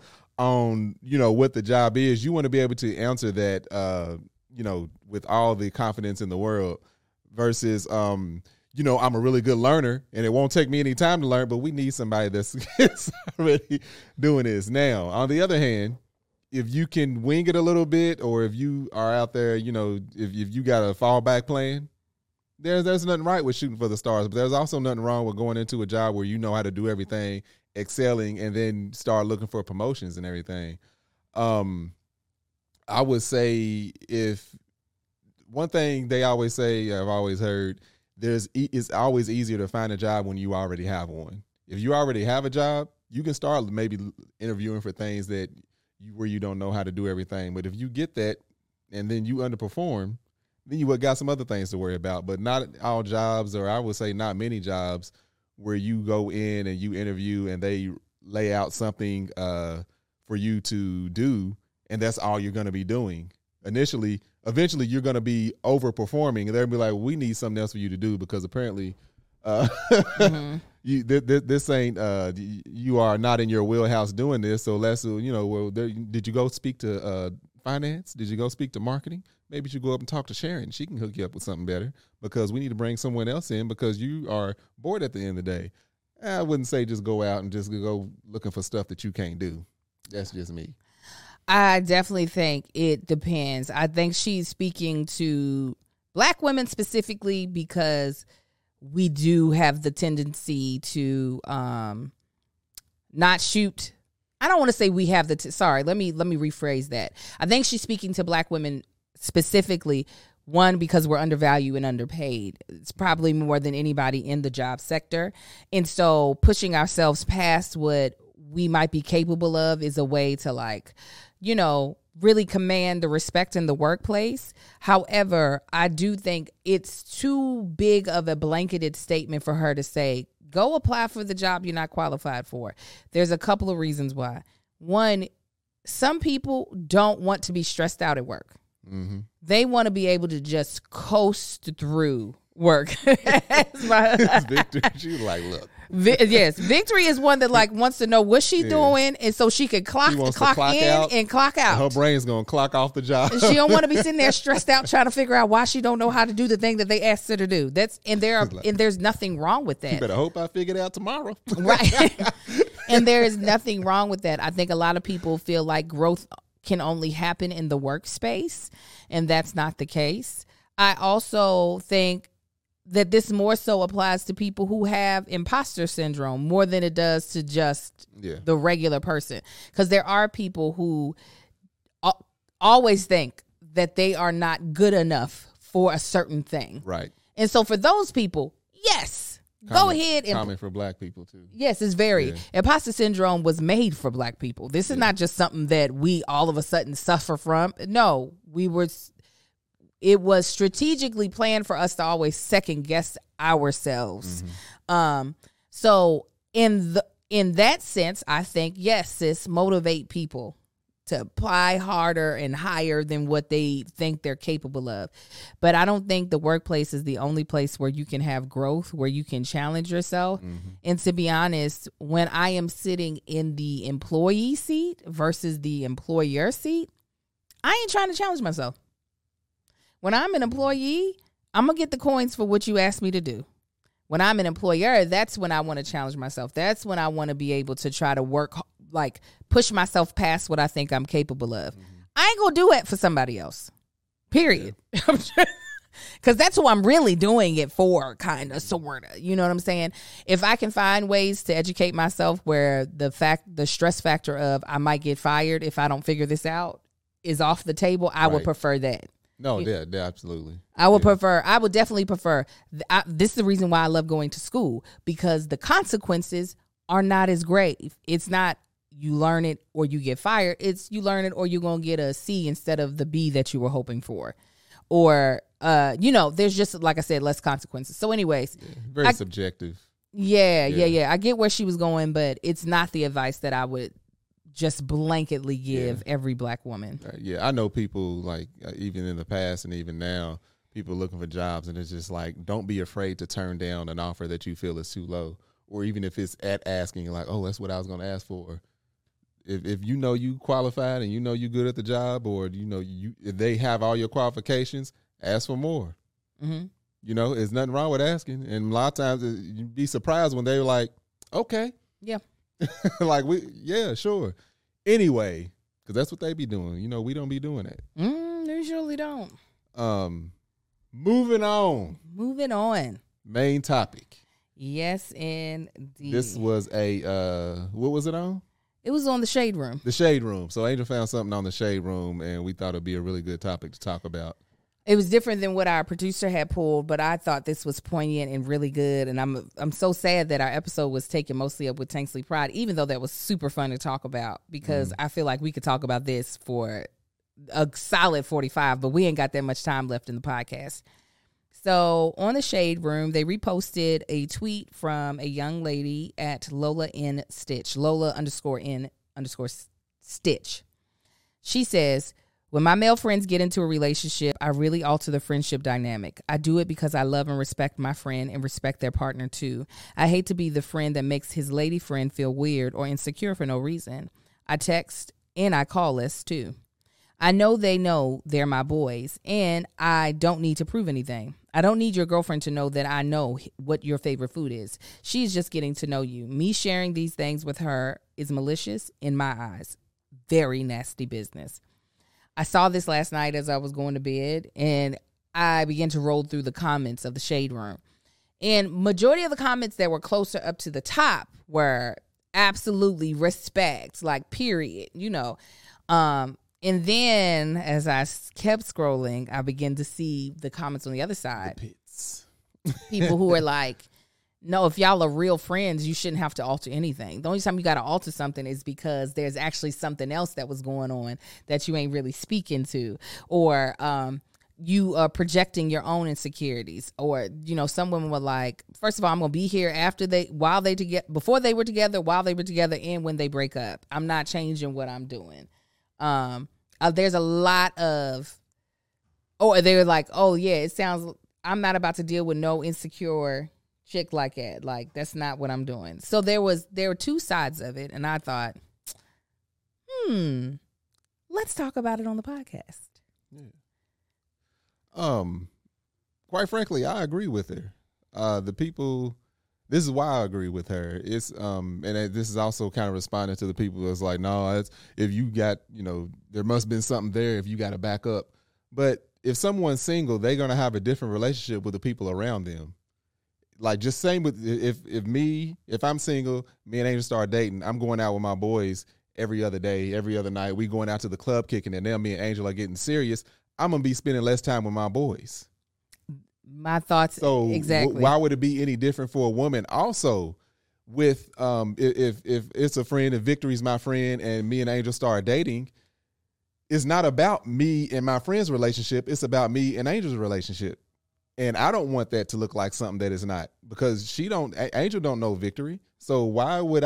on, what the job is. You want to be able to answer that, with all the confidence in the world versus, I'm a really good learner and it won't take me any time to learn, but we need somebody that's already doing this. Now, on the other hand, if you can wing it a little bit, or if you are out there, if you got a fallback plan, there's nothing right with shooting for the stars, but there's also nothing wrong with going into a job where you know how to do everything, excelling, and then start looking for promotions and everything. I would say if one thing they always say, I've always heard, it's always easier to find a job when you already have one. If you already have a job, you can start maybe interviewing for things where you don't know how to do everything. But if you get that and then you underperform, then you got some other things to worry about. But not all jobs, or I would say not many jobs, where you go in and you interview and they lay out something for you to do, and that's all you're going to be doing. Eventually, you're going to be overperforming, and they'll be like, we need something else for you to do because apparently this ain't, you are not in your wheelhouse doing this. So let's, did you go speak to finance? Did you go speak to marketing? Maybe you should go up and talk to Sharon. She can hook you up with something better because we need to bring someone else in because you are bored at the end of the day. I wouldn't say just go out and just go looking for stuff that you can't do. That's just me. I definitely think it depends. I think she's speaking to black women specifically because we do have the tendency to not shoot. I don't want to say we have sorry, let me rephrase that. I think she's speaking to black women specifically, one, because we're undervalued and underpaid. It's probably more than anybody in the job sector. And so pushing ourselves past what we might be capable of is a way to, like, you know, really command the respect in the workplace. However, I do think it's too big of a blanketed statement for her to say, go apply for the job you're not qualified for. There's a couple of reasons why. One, some people don't want to be stressed out at work. Mm-hmm. They want to be able to just coast through work. Victory, she's like, look. Yes, Victory is one that like wants to know what she's doing, and so she can clock in and clock out. Her brain's gonna clock off the job. She don't want to be sitting there stressed out trying to figure out why she don't know how to do the thing that they asked her to do. There's nothing wrong with that. You better hope I figure it out tomorrow. Right. And there is nothing wrong with that. I think a lot of people feel like growth can only happen in the workspace, and that's not the case. I also think that this more so applies to people who have imposter syndrome more than it does to just the regular person. Because there are people who always think that they are not good enough for a certain thing. Right. And so for those people, yes, go ahead. And common for black people too. Yes, it's very. Imposter syndrome was made for black people. This is not just something that we all of a sudden suffer from. No, it was strategically planned for us to always second guess ourselves. Mm-hmm. So in that sense, I think, yes, sis, motivate people to apply harder and higher than what they think they're capable of. But I don't think the workplace is the only place where you can have growth, where you can challenge yourself. Mm-hmm. And to be honest, when I am sitting in the employee seat versus the employer seat, I ain't trying to challenge myself. When I'm an employee, I'm going to get the coins for what you asked me to do. When I'm an employer, that's when I want to challenge myself. That's when I want to be able to try to work, like push myself past what I think I'm capable of. Mm-hmm. I ain't going to do it for somebody else, period. Because that's who I'm really doing it for, kind of, sort of. You know what I'm saying? If I can find ways to educate myself where the stress factor of I might get fired if I don't figure this out is off the table, I would prefer that. No, yeah, absolutely. I would definitely prefer. This is the reason why I love going to school, because the consequences are not as grave. It's not you learn it or you get fired. It's you learn it or you're going to get a C instead of the B that you were hoping for. Or, there's just, like I said, less consequences. So anyways. Yeah, very subjective. Yeah. I get where she was going, but it's not the advice that I would just blanketly give every black woman. I know people, like, even in the past and even now, people looking for jobs, and it's just like, don't be afraid to turn down an offer that you feel is too low, or even if it's at asking, like, oh, that's what I was going to ask for. If you know you qualified and you know you good at the job, or if they have all your qualifications, ask for more. Mm-hmm. There's nothing wrong with asking, and a lot of times you'd be surprised when they're like, okay, yeah, like sure. Anyway, because that's what they be doing. We don't be doing that. They usually don't. Moving on. Main topic. Yes, indeed. This was what was it on? It was on the Shade Room. The Shade Room. So Angel found something on the Shade Room, and we thought it'd be a really good topic to talk about. It was different than what our producer had pulled, but I thought this was poignant and really good. And I'm so sad that our episode was taken mostly up with Tanksley Pride, even though that was super fun to talk about, because I feel like we could talk about this for a solid 45, but we ain't got that much time left in the podcast. So on the Shade Room, they reposted a tweet from a young lady at Lola N Stitch, Lola_N_Stitch. She says, when my male friends get into a relationship, I really alter the friendship dynamic. I do it because I love and respect my friend and respect their partner too. I hate to be the friend that makes his lady friend feel weird or insecure for no reason. I text and I call less too. I know they're my boys, and I don't need to prove anything. I don't need your girlfriend to know that I know what your favorite food is. She's just getting to know you. Me sharing these things with her is malicious in my eyes. Very nasty business. I saw this last night as I was going to bed, and I began to roll through the comments of the Shade Room. And majority of the comments that were closer up to the top were absolutely respect, like period, And then as I kept scrolling, I began to see the comments on the other side. The pits. People who were like, No, if y'all are real friends, you shouldn't have to alter anything. The only time you got to alter something is because there's actually something else that was going on that you ain't really speaking to, or you are projecting your own insecurities. Or, you know, some women were like, first of all, I'm going to be here before they were together, while they were together, and when they break up. I'm not changing what I'm doing. There's a lot of, or they were like, oh yeah, it sounds, I'm not about to deal with no insecure chick like that. Like, that's not what I'm doing. So there were two sides of it, and I thought, let's talk about it on the podcast. Yeah. Quite frankly, I agree with her. This is why I agree with her. It's and this is also kind of responding to the people that's like, no, if you got, you know, there must have been something there if you got to back up. But if someone's single, they're gonna have a different relationship with the people around them. Like, just same with if I'm single, me and Angel start dating, I'm going out with my boys every other day, every other night. We going out to the club kicking it. Now me and Angel are getting serious. I'm going to be spending less time with my boys. My thoughts. So exactly. Why would it be any different for a woman? Also, with if it's a friend, if Victory's my friend and me and Angel start dating, it's not about me and my friend's relationship. It's about me and Angel's relationship. And I don't want that to look like something that is not, because Angel don't know Victory. So why would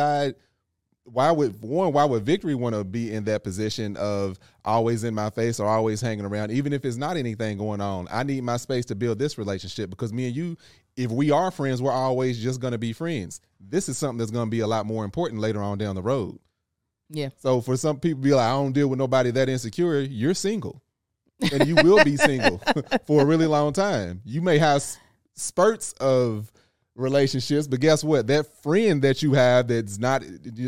Victory want to be in that position of always in my face or always hanging around? Even if it's not anything going on, I need my space to build this relationship, because me and you, if we are friends, we're always just going to be friends. This is something that's going to be a lot more important later on down the road. Yeah. So for some people be like, I don't deal with nobody that insecure. You're single. And you will be single for a really long time. You may have spurts of relationships, but guess what? That friend that you have that's not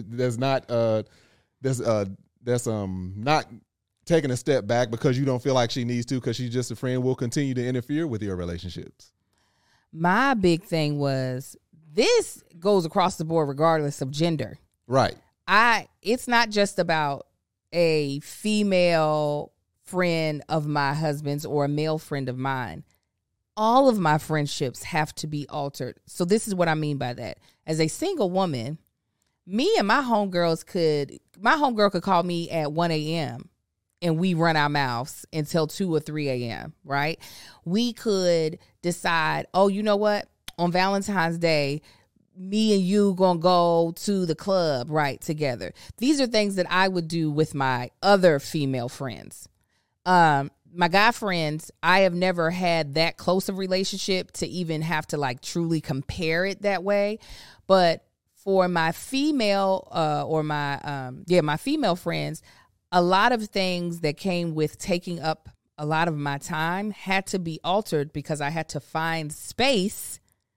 taking a step back because you don't feel like she needs to, because she's just a friend, will continue to interfere with your relationships. My big thing was, this goes across the board regardless of gender. Right. It's not just about a female friend of my husband's or a male friend of mine. All of my friendships have to be altered. So this is what I mean by that. As a single woman, me and my homegirl could call me at 1 a.m. and we run our mouths until 2 or 3 a.m., right? We could decide, oh, you know what? On Valentine's Day, me and you gonna go to the club, right, together. These are things that I would do with my other female friends. My guy friends, I have never had that close of relationship to even have to like truly compare it that way. But for my female my female friends, a lot of things that came with taking up a lot of my time had to be altered because I had to find space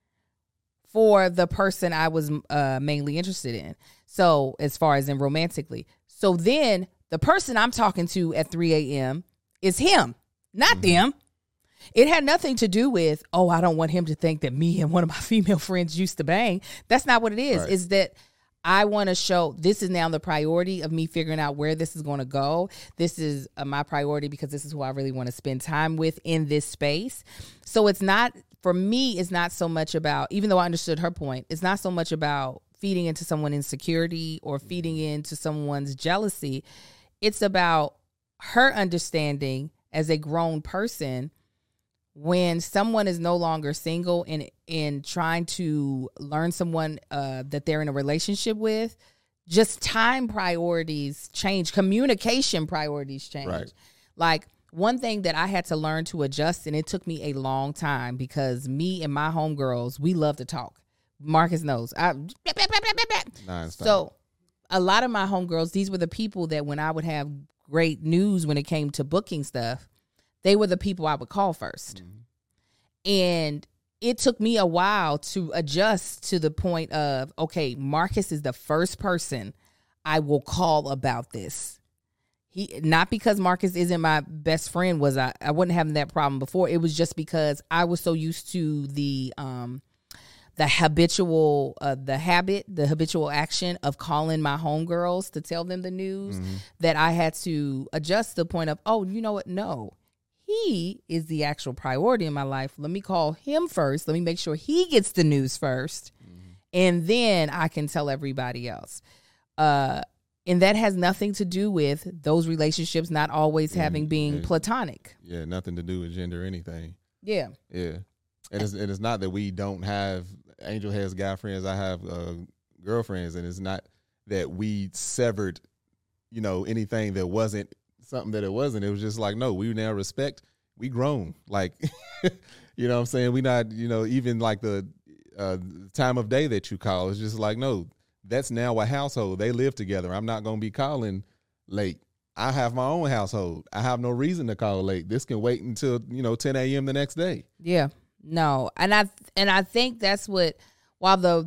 for the person I was mainly interested in. So as far as in romantically. So then the person I'm talking to at 3 a.m. is him, not them. It had nothing to do with, oh, I don't want him to think that me and one of my female friends used to bang. That's not what it is. Right. It's that I want to show this is now the priority of me figuring out where this is going to go. This is my priority because this is who I really want to spend time with in this space. So it's not, for me, it's not so much about, even though I understood her point, it's not so much about feeding into someone's insecurity or feeding into someone's jealousy. It's about her understanding as a grown person, when someone is no longer single and trying to learn someone that they're in a relationship with, just time priorities change, communication priorities change. Right. Like, one thing that I had to learn to adjust, and it took me a long time, because me and my homegirls, we love to talk. Marcus knows. So a lot of my homegirls, these were the people that when I would have great news when it came to booking stuff, they were the people I would call first. Mm-hmm. And it took me a while to adjust to the point of, okay, Marcus is the first person I will call about this. Not because Marcus isn't my best friend, I wasn't having that problem before. It was just because I was so used to the habitual action of calling my homegirls to tell them the news, mm-hmm. that I had to adjust to the point of, oh, you know what? No, he is the actual priority in my life. Let me call him first. Let me make sure he gets the news first. And then I can tell everybody else. And that has nothing to do with those relationships not always being platonic. Yeah, nothing to do with gender or anything. Yeah. Yeah. And it's not that we don't have, Angel has guy friends, I have girlfriends, and it's not that we severed, anything that wasn't something that it wasn't. It was just like, no, we now respect, we grown. Like, you know what I'm saying? We not, even like the time of day that you call, it's just like, no, that's now a household. They live together. I'm not going to be calling late. I have my own household. I have no reason to call late. This can wait until, 10 a.m. the next day. Yeah. No. And I think that's what, while the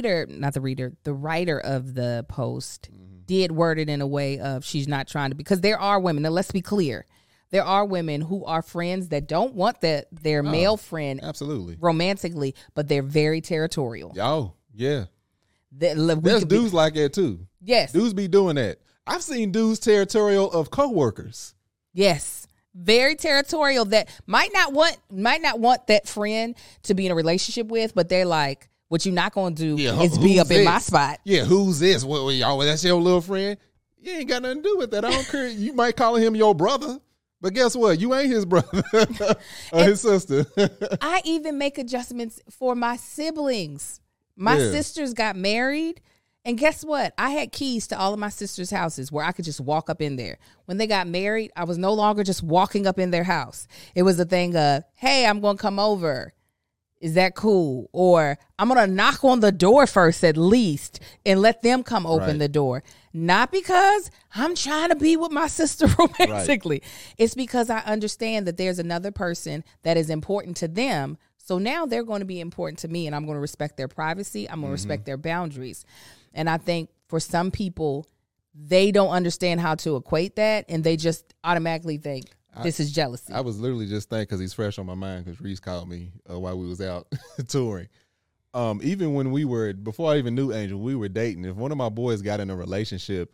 writer of the post did word it in a way of she's not trying to, because there are women, and let's be clear, there are women who are friends that don't want their male friend absolutely romantically, but they're very territorial. Oh, yeah. There's dudes like that too. Yes. Dudes be doing that. I've seen dudes territorial of coworkers. Yes. Very territorial that might not want that friend to be in a relationship with, but they're like, what you're not going to do is be up in my spot. Yeah, who's this? What, y'all? That's your little friend? You ain't got nothing to do with that. I don't care. You might call him your brother, but guess what? You ain't his brother or his sister. I even make adjustments for my siblings. My sisters got married, and guess what? I had keys to all of my sisters' houses where I could just walk up in there. When they got married, I was no longer just walking up in their house. It was a thing of, hey, I'm going to come over. Is that cool? Or I'm going to knock on the door first at least and let them come open the door. Not because I'm trying to be with my sister romantically. Right. It's because I understand that there's another person that is important to them. So now they're going to be important to me, and I'm going to respect their privacy. I'm going to respect their boundaries. And I think for some people, they don't understand how to equate that, and they just automatically think, this is jealousy. I was literally just thinking, because he's fresh on my mind, because Reese called me while we was out touring. Even when before I even knew Angel, we were dating. If one of my boys got in a relationship,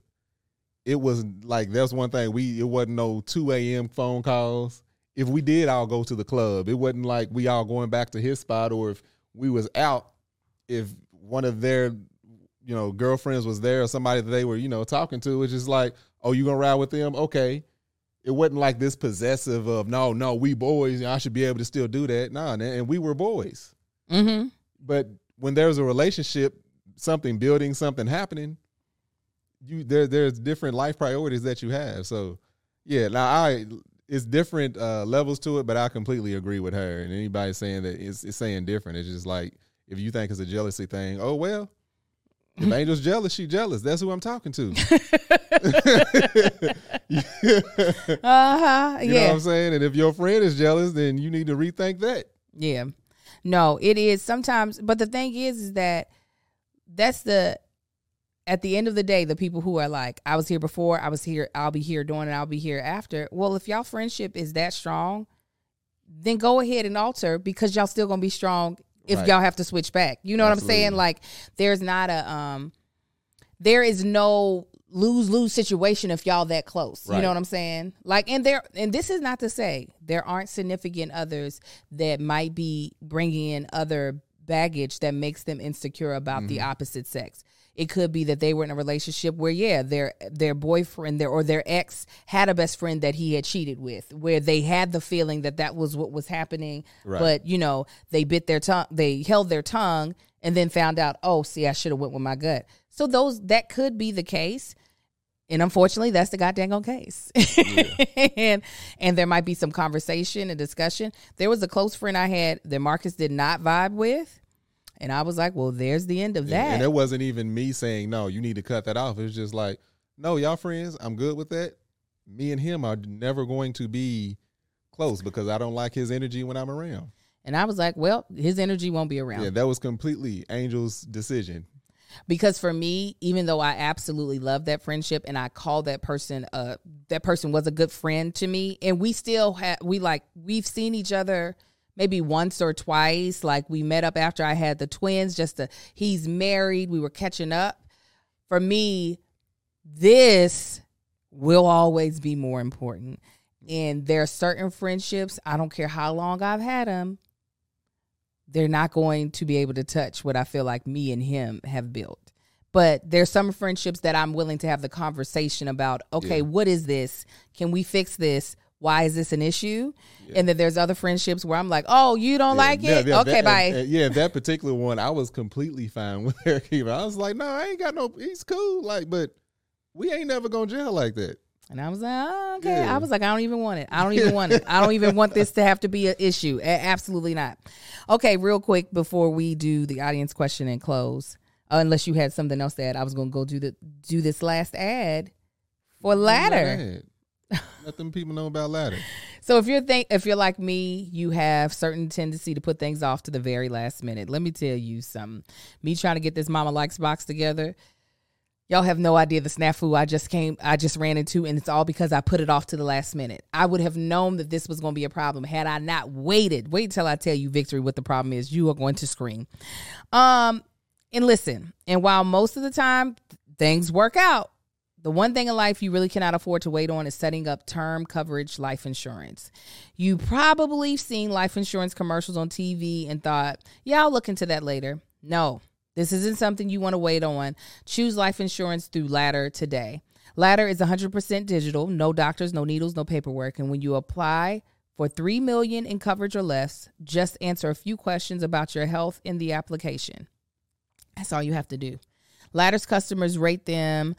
it was like, that's one thing. It wasn't no 2 a.m. phone calls. If we did, I'll go to the club. It wasn't like we all going back to his spot, or if we was out, if one of their, girlfriends was there or somebody that they were, talking to, it's just like, oh, you gonna ride with them? Okay. It wasn't like this possessive of, no, we boys, I should be able to still do that. No, and we were boys. Mm-hmm. But when there's a relationship, something building, something happening, there's different life priorities that you have. So, yeah, now it's different levels to it, but I completely agree with her. And anybody saying that it's saying different, it's just like, if you think it's a jealousy thing, oh, well, if Angel's jealous, she jealous. That's who I'm talking to. You know what I'm saying? And if your friend is jealous, then you need to rethink that. Yeah. No, it is sometimes. But the thing is that at the end of the day, the people who are like, I was here before, I was here, I'll be here doing it, I'll be here after. Well, if y'all friendship is that strong, then go ahead and alter, because y'all still going to be strong if y'all have to switch back. You know Absolutely. What I'm saying? Like, there's not there is no lose-lose situation if y'all that close. Right. You know what I'm saying? Like, and this is not to say there aren't significant others that might be bringing in other baggage that makes them insecure about the opposite sex. It could be that they were in a relationship where, their boyfriend or their ex had a best friend that he had cheated with, where they had the feeling that was what was happening. Right. But, they bit their tongue, they held their tongue, and then found out, oh, see, I should have went with my gut. So that could be the case. And unfortunately, that's the goddamn case. Yeah. and there might be some conversation and discussion. There was a close friend I had that Marcus did not vibe with. And I was like, well, there's the end of that. And it wasn't even me saying, no, you need to cut that off. It was just like, no, y'all friends, I'm good with that. Me and him are never going to be close because I don't like his energy when I'm around. And I was like, well, his energy won't be around. Yeah, that was completely Angel's decision. Because for me, even though I absolutely love that friendship and I call that person was a good friend to me, and we still we've seen each other maybe once or twice. Like, we met up after I had the twins, he's married, we were catching up. For me, this will always be more important. And there are certain friendships, I don't care how long I've had them, they're not going to be able to touch what I feel like me and him have built. But there's some friendships that I'm willing to have the conversation about, okay, what is this? Can we fix this? Why is this an issue? Yeah. And then there's other friendships where I'm like, oh, you don't like it? Okay, bye. That particular one, I was completely fine with Eric. I was like, no, I ain't got no, he's cool. Like, but we ain't never going to jail like that. And I was like, oh, okay. Yeah. I was like, I don't even want it. I don't even want it. I don't even want this to have to be an issue. Absolutely not. Okay, real quick before we do the audience question and close, unless you had something else to add, I was going to go do this last ad for Ladder. Let them people know about Ladder. So if you're like me, you have certain tendency to put things off to the very last minute. Let me tell you something. Me trying to get this Mama Likes box together, y'all have no idea the snafu I just ran into, and it's all because I put it off to the last minute. I would have known that this was going to be a problem had I not waited. Wait till I tell you, Victory, what the problem is. You are going to scream. And listen, and while most of the time things work out, the one thing in life you really cannot afford to wait on is setting up term coverage life insurance. You probably seen life insurance commercials on TV and thought, yeah, I'll look into that later. No, this isn't something you want to wait on. Choose life insurance through Ladder today. Ladder is 100% digital, no doctors, no needles, no paperwork. And when you apply for $3 million in coverage or less, just answer a few questions about your health in the application. That's all you have to do. Ladder's customers rate them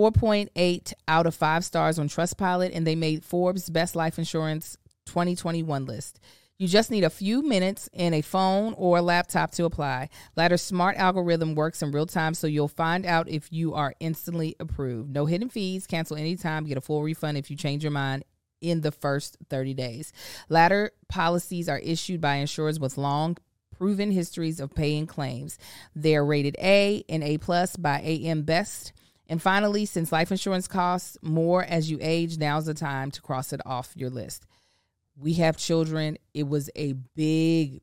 4.8 out of 5 stars on Trustpilot, and they made Forbes' Best Life Insurance 2021 list. You just need a few minutes and a phone or a laptop to apply. Ladder's smart algorithm works in real time, so you'll find out if you are instantly approved. No hidden fees, cancel anytime, get a full refund if you change your mind in the first 30 days. Ladder policies are issued by insurers with long proven histories of paying claims. They're rated A and A+ by AM Best. And finally, since life insurance costs more as you age, now's the time to cross it off your list. We have children. It was a big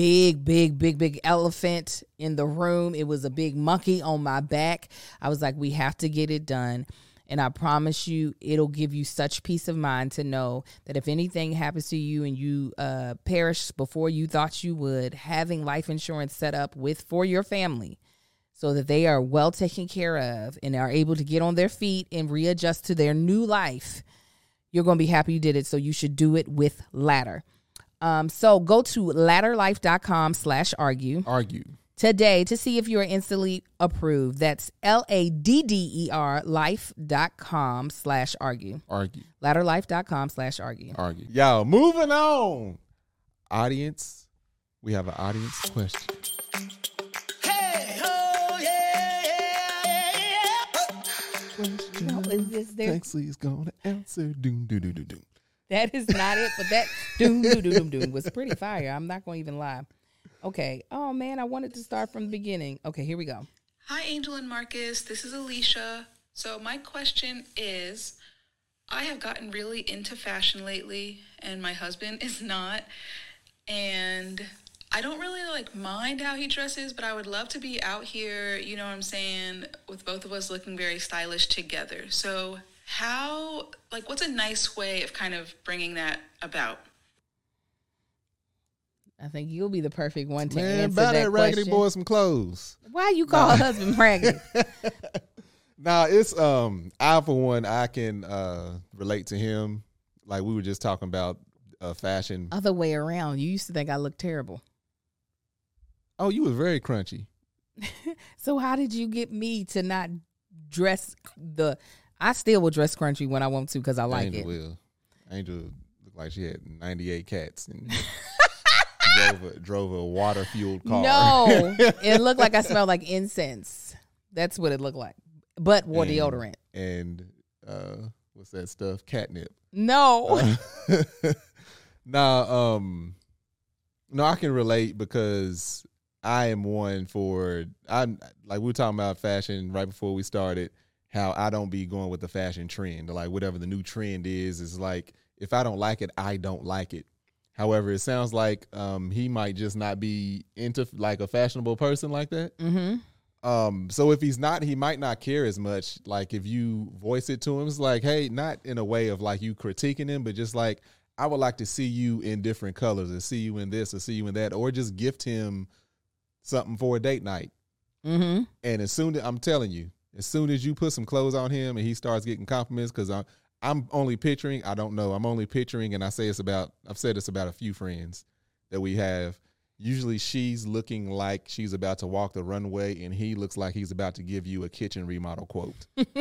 elephant in the room. It was a big monkey on my back. I was like, we have to get it done. And I promise you, it'll give you such peace of mind to know that if anything happens to you and you perish before you thought you would, having life insurance set up for your family so that they are well taken care of and are able to get on their feet and readjust to their new life, you're going to be happy you did it. So you should do it with Ladder. So go to ladderlife.com/argue. Argue. Today to see if you are instantly approved. That's LADDER life.com/argue. Argue. Ladderlife.com/argue. Argue. Yo, moving on. Audience, we have an audience question. No, is this there? Taxi's gonna answer. Doom, doom, doom, doom, doom. That is not it, but that doom, doom, doom, doom, doom was pretty fire. I'm not going to even lie. Okay. Oh, man, I wanted to start from the beginning. Okay, here we go. Hi, Angel and Marcus. This is Alicia. So my question is, I have gotten really into fashion lately, and my husband is not. And I don't really mind how he dresses, but I would love to be out here, you know what I'm saying, with both of us looking very stylish together. So what's a nice way of kind of bringing that about? I think you'll be the perfect one to Man, answer buy that raggedy question. boy some clothes. Why you call husband raggedy? Nah, it's I for one, I can relate to him. Like we were just talking about fashion. Other way around. You used to think I looked terrible. Oh, you was very crunchy. So how did you get me to not dress I still will dress crunchy when I want to because I like Angel it. Will. Angel looked like she had 98 cats and drove a water-fueled car. No, it looked like I smelled like incense. That's what it looked like. But wore deodorant. And what's that stuff? Catnip. No. No, I can relate because I am one like we were talking about fashion right before we started, how I don't be going with the fashion trend. Like whatever the new trend is like, if I don't like it, I don't like it. However, it sounds like he might just not be into like a fashionable person like that. Mm-hmm. So if he's not, he might not care as much. Like if you voice it to him, it's like, hey, not in a way of like you critiquing him, but just like, I would like to see you in different colors and see you in this or see you in that, or just gift him something for a date night. Mm-hmm. And I'm telling you, as soon as you put some clothes on him and he starts getting compliments, because I'm only picturing, I don't know, I'm only picturing, and I've said it's about a few friends that we have. Usually she's looking like she's about to walk the runway and he looks like he's about to give you a kitchen remodel quote.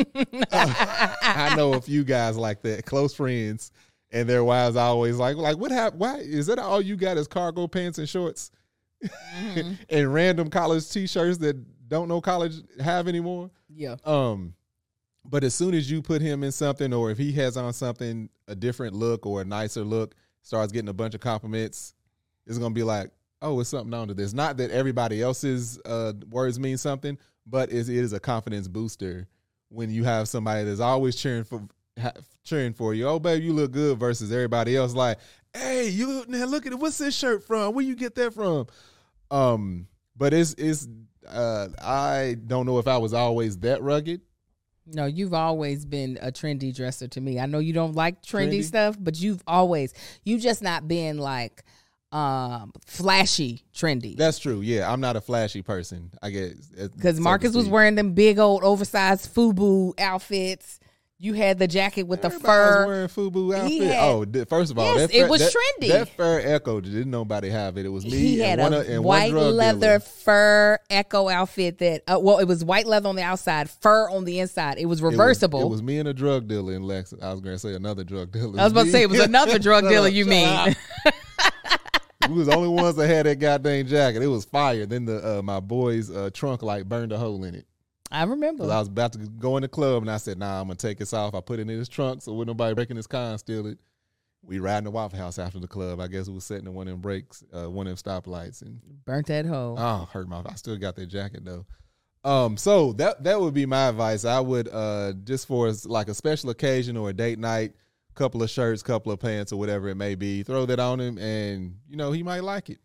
I know a few guys like that, close friends, and their wives always like what happened? Why is that all you got is cargo pants and shorts? Mm-hmm. And random college t-shirts that don't know college have anymore? Yeah. But as soon as you put him in something, or if he has on something, a different look or a nicer look, starts getting a bunch of compliments, it's going to be like, oh, it's something on to this. Not that everybody else's words mean something, but it is a confidence booster when you have somebody that's always cheering for you. Oh, babe, you look good, versus everybody else like, hey, you now look at it. What's this shirt from? Where you get that from? But I don't know if I was always that rugged. No, you've always been a trendy dresser to me. I know you don't like trendy stuff, but you just not been like flashy trendy. That's true. Yeah, I'm not a flashy person, I guess. Because Marcus was wearing them big old oversized FUBU outfits. You had the jacket with the fur. Wearing FUBU outfit. First of all, yes, it was trendy. That fur Echo, didn't nobody have it. It was me. He had a white leather fur Echo outfit that, it was white leather on the outside, fur on the inside. It was reversible. It was me and a drug dealer in Lexington. I was going to say another drug dealer. I was about to say it was another drug dealer you mean. We was the only ones that had that goddamn jacket. It was fire. Then my boy's trunk light burned a hole in it. I remember. I was about to go in the club, and I said, nah, I'm going to take this off. I put it in his trunk so nobody breaking his car and steal it. We riding the Waffle House after the club. I guess it was sitting in one of them breaks, one of them stoplights. And burnt that hole. Oh, hurt I still got that jacket, though. So that would be my advice. I would, just for like a special occasion or a date night, couple of shirts, couple of pants, or whatever it may be, throw that on him, and, he might like it.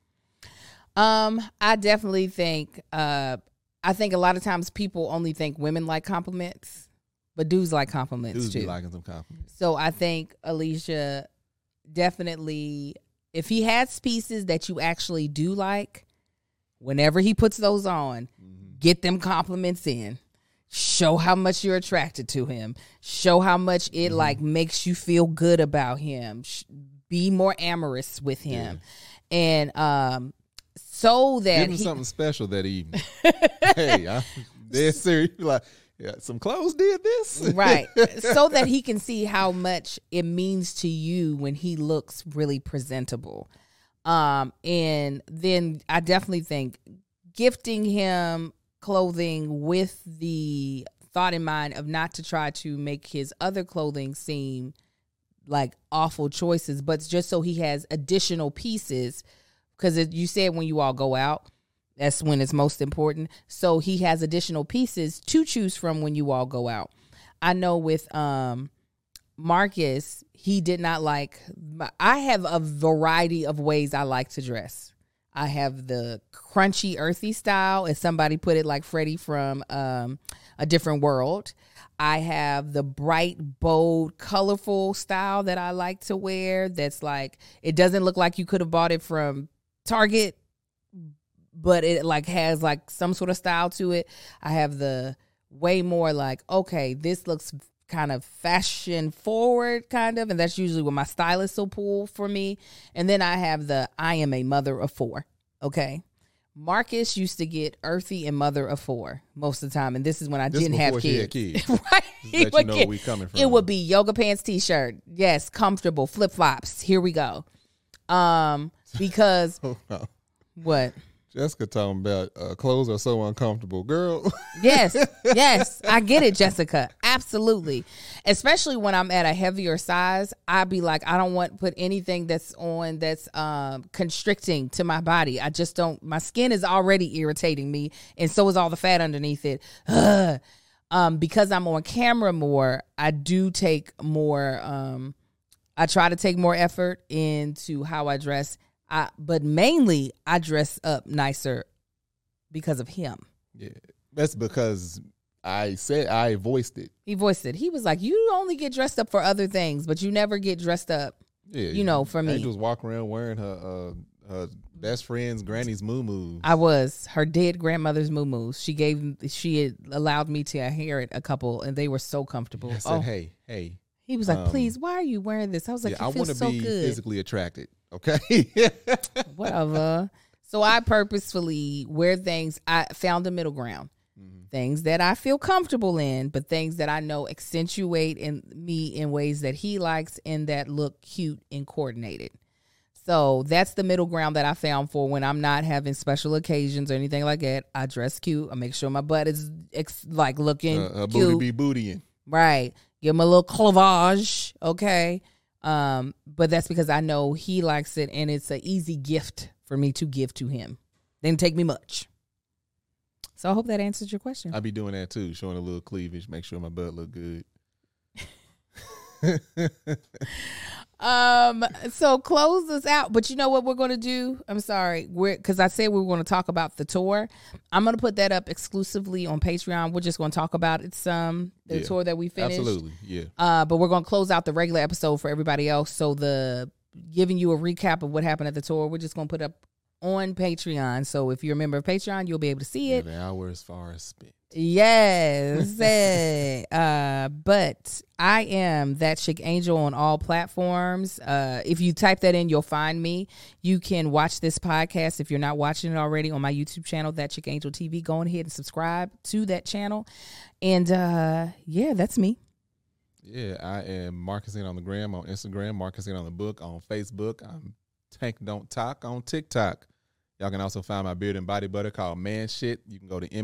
I definitely think... I think a lot of times people only think women like compliments, but dudes like compliments dudes too. Be liking some compliments. So I think Alicia definitely, if he has pieces that you actually do like, whenever he puts those on, get them compliments in. Show how much you're attracted to him. Show how much it like makes you feel good about him. Be more amorous with him, and so that give him something special that evening. Hey, I'm dead serious. Like, yeah, some clothes did this, right? So that he can see how much it means to you when he looks really presentable. And then I definitely think gifting him clothing with the thought in mind of not to try to make his other clothing seem like awful choices, but just so he has additional pieces. Because you said when you all go out, that's when it's most important. So he has additional pieces to choose from when you all go out. I know with Marcus, he did not like... I have a variety of ways I like to dress. I have the crunchy, earthy style, as somebody put it, like Freddie from A Different World. I have the bright, bold, colorful style that I like to wear. That's like, it doesn't look like you could have bought it from Target, but it like has like some sort of style to it. I have the way more like, okay, this looks kind of fashion forward kind of, and that's usually what my stylist will pull for me. And then I have the I am a mother of four. Okay. Marcus used to get earthy and mother of four most of the time, and this is when I didn't have kids. Right? Let you know where we coming from. It would be yoga pants, t-shirt. Yes, comfortable, flip-flops. Here we go. Because what? Jessica talking about clothes are so uncomfortable, girl. Yes, I get it, Jessica. Absolutely. Especially when I'm at a heavier size, I'd be like, I don't want to put anything that's on that's constricting to my body. I just don't. My skin is already irritating me, and so is all the fat underneath it. Because I'm on camera more, I do take more. I try to take more effort into how I dress. But mainly I dress up nicer because of him. Yeah. That's because I voiced it. He voiced it. He was like, you only get dressed up for other things, but you never get dressed up, for me. Angel was walking around wearing her best friend's granny's moo-moos. I was. Her dead grandmother's moo-moos. She had allowed me to inherit a couple, and they were so comfortable. I said, hey. He was like, please, why are you wearing this? I was like, I want to be physically attracted, okay? Whatever. So I purposefully wear things. I found a middle ground. Things that I feel comfortable in, but things that I know accentuate in me in ways that he likes and that look cute and coordinated. So that's the middle ground that I found for when I'm not having special occasions or anything like that. I dress cute. I make sure my butt is looking cute. Booty be bootying. Right. Give him a little clavage. Okay. But that's because I know he likes it and it's an easy gift for me to give to him. Didn't take me much. So I hope that answers your question. I be doing that too, showing a little cleavage, make sure my butt look good. So close us out. But you know what we're going to do? I'm sorry. Because I said we were going to talk about the tour. I'm going to put that up exclusively on Patreon. We're just going to talk about it the tour that we finished. Absolutely, yeah. But we're going to close out the regular episode for everybody else. So giving you a recap of what happened at the tour, we're just going to put up on Patreon. So if you're a member of Patreon, you'll be able to see it. The hours far spent. Yes. But I am That Chick Angel on all platforms. If you type that in, you'll find me. You can watch this podcast if you're not watching it already on my YouTube channel, That Chick Angel TV. Go ahead and subscribe to that channel. And that's me. Yeah, I am Marcusing on the gram, on Instagram, Marcusing on the book, on Facebook. I'm Tank Don't Talk on TikTok. Y'all can also find my beard and body butter called Man Shit. You can go to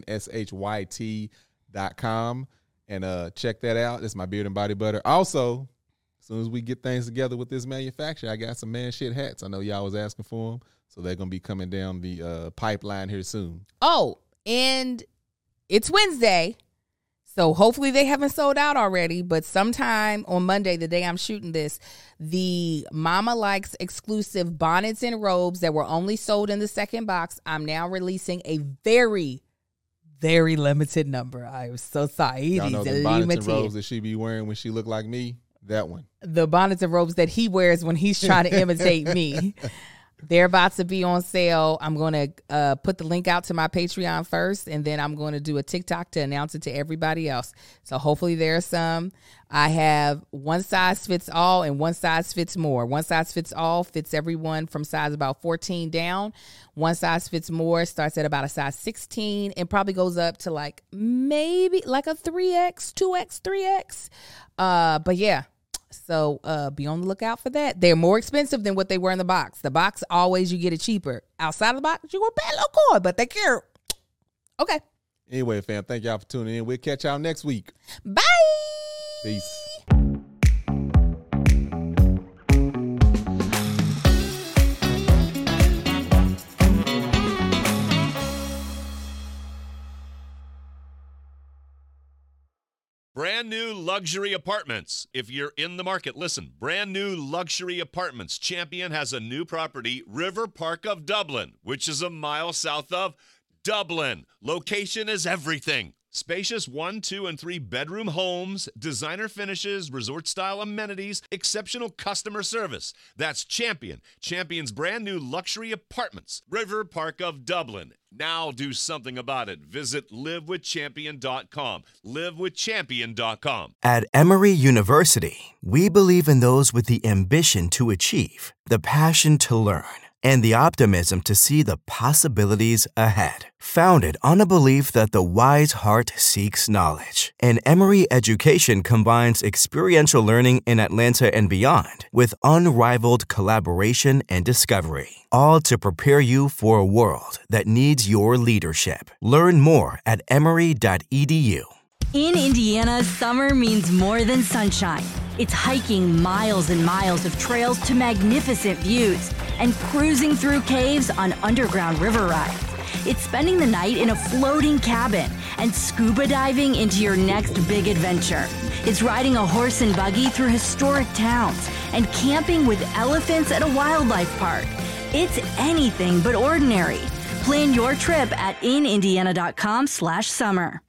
manShyt.com and check that out. It's my beard and body butter. Also, as soon as we get things together with this manufacturer, I got some Man Shit hats. I know y'all was asking for them, so they're going to be coming down the pipeline here soon. Oh, and it's Wednesday. So hopefully they haven't sold out already, but sometime on Monday, the day I'm shooting this, the Mama Likes exclusive bonnets and robes that were only sold in the second box, I'm now releasing a very, very limited number. I'm so sorry. Y'all know the bonnets and robes that she be wearing when she look like me? That one. The bonnets and robes that he wears when he's trying to imitate me. They're about to be on sale. I'm going to put the link out to my Patreon first, and then I'm going to do a TikTok to announce it to everybody else. So hopefully there's some. I have one size fits all and one size fits more. One size fits all fits everyone from size about 14 down. One size fits more starts at about a size 16 and probably goes up to maybe a 3X, 2X, 3X. But yeah. So be on the lookout for that. They're more expensive than what they were in the box. The box, always you get it cheaper. Outside of the box, you're going to pay a little more, but they're cute. Okay. Anyway, fam, thank y'all for tuning in. We'll catch y'all next week. Bye. Peace. Brand new luxury apartments. If you're in the market, listen. Brand new luxury apartments. Champion has a new property, River Park of Dublin, which is a mile south of Dublin. Location is everything. Spacious 1, 2, and 3 bedroom homes, designer finishes, resort-style amenities, exceptional customer service. That's Champion. Champion's brand new luxury apartments, River Park of Dublin. Now do something about it. Visit livewithchampion.com. Livewithchampion.com. At Emory University, we believe in those with the ambition to achieve, the passion to learn, and the optimism to see the possibilities ahead. Founded on a belief that the wise heart seeks knowledge, and Emory education combines experiential learning in Atlanta and beyond with unrivaled collaboration and discovery, all to prepare you for a world that needs your leadership. Learn more at emory.edu. In Indiana, summer means more than sunshine. It's hiking miles and miles of trails to magnificent views and cruising through caves on underground river rides. It's spending the night in a floating cabin and scuba diving into your next big adventure. It's riding a horse and buggy through historic towns and camping with elephants at a wildlife park. It's anything but ordinary. Plan your trip at inindiana.com/summer.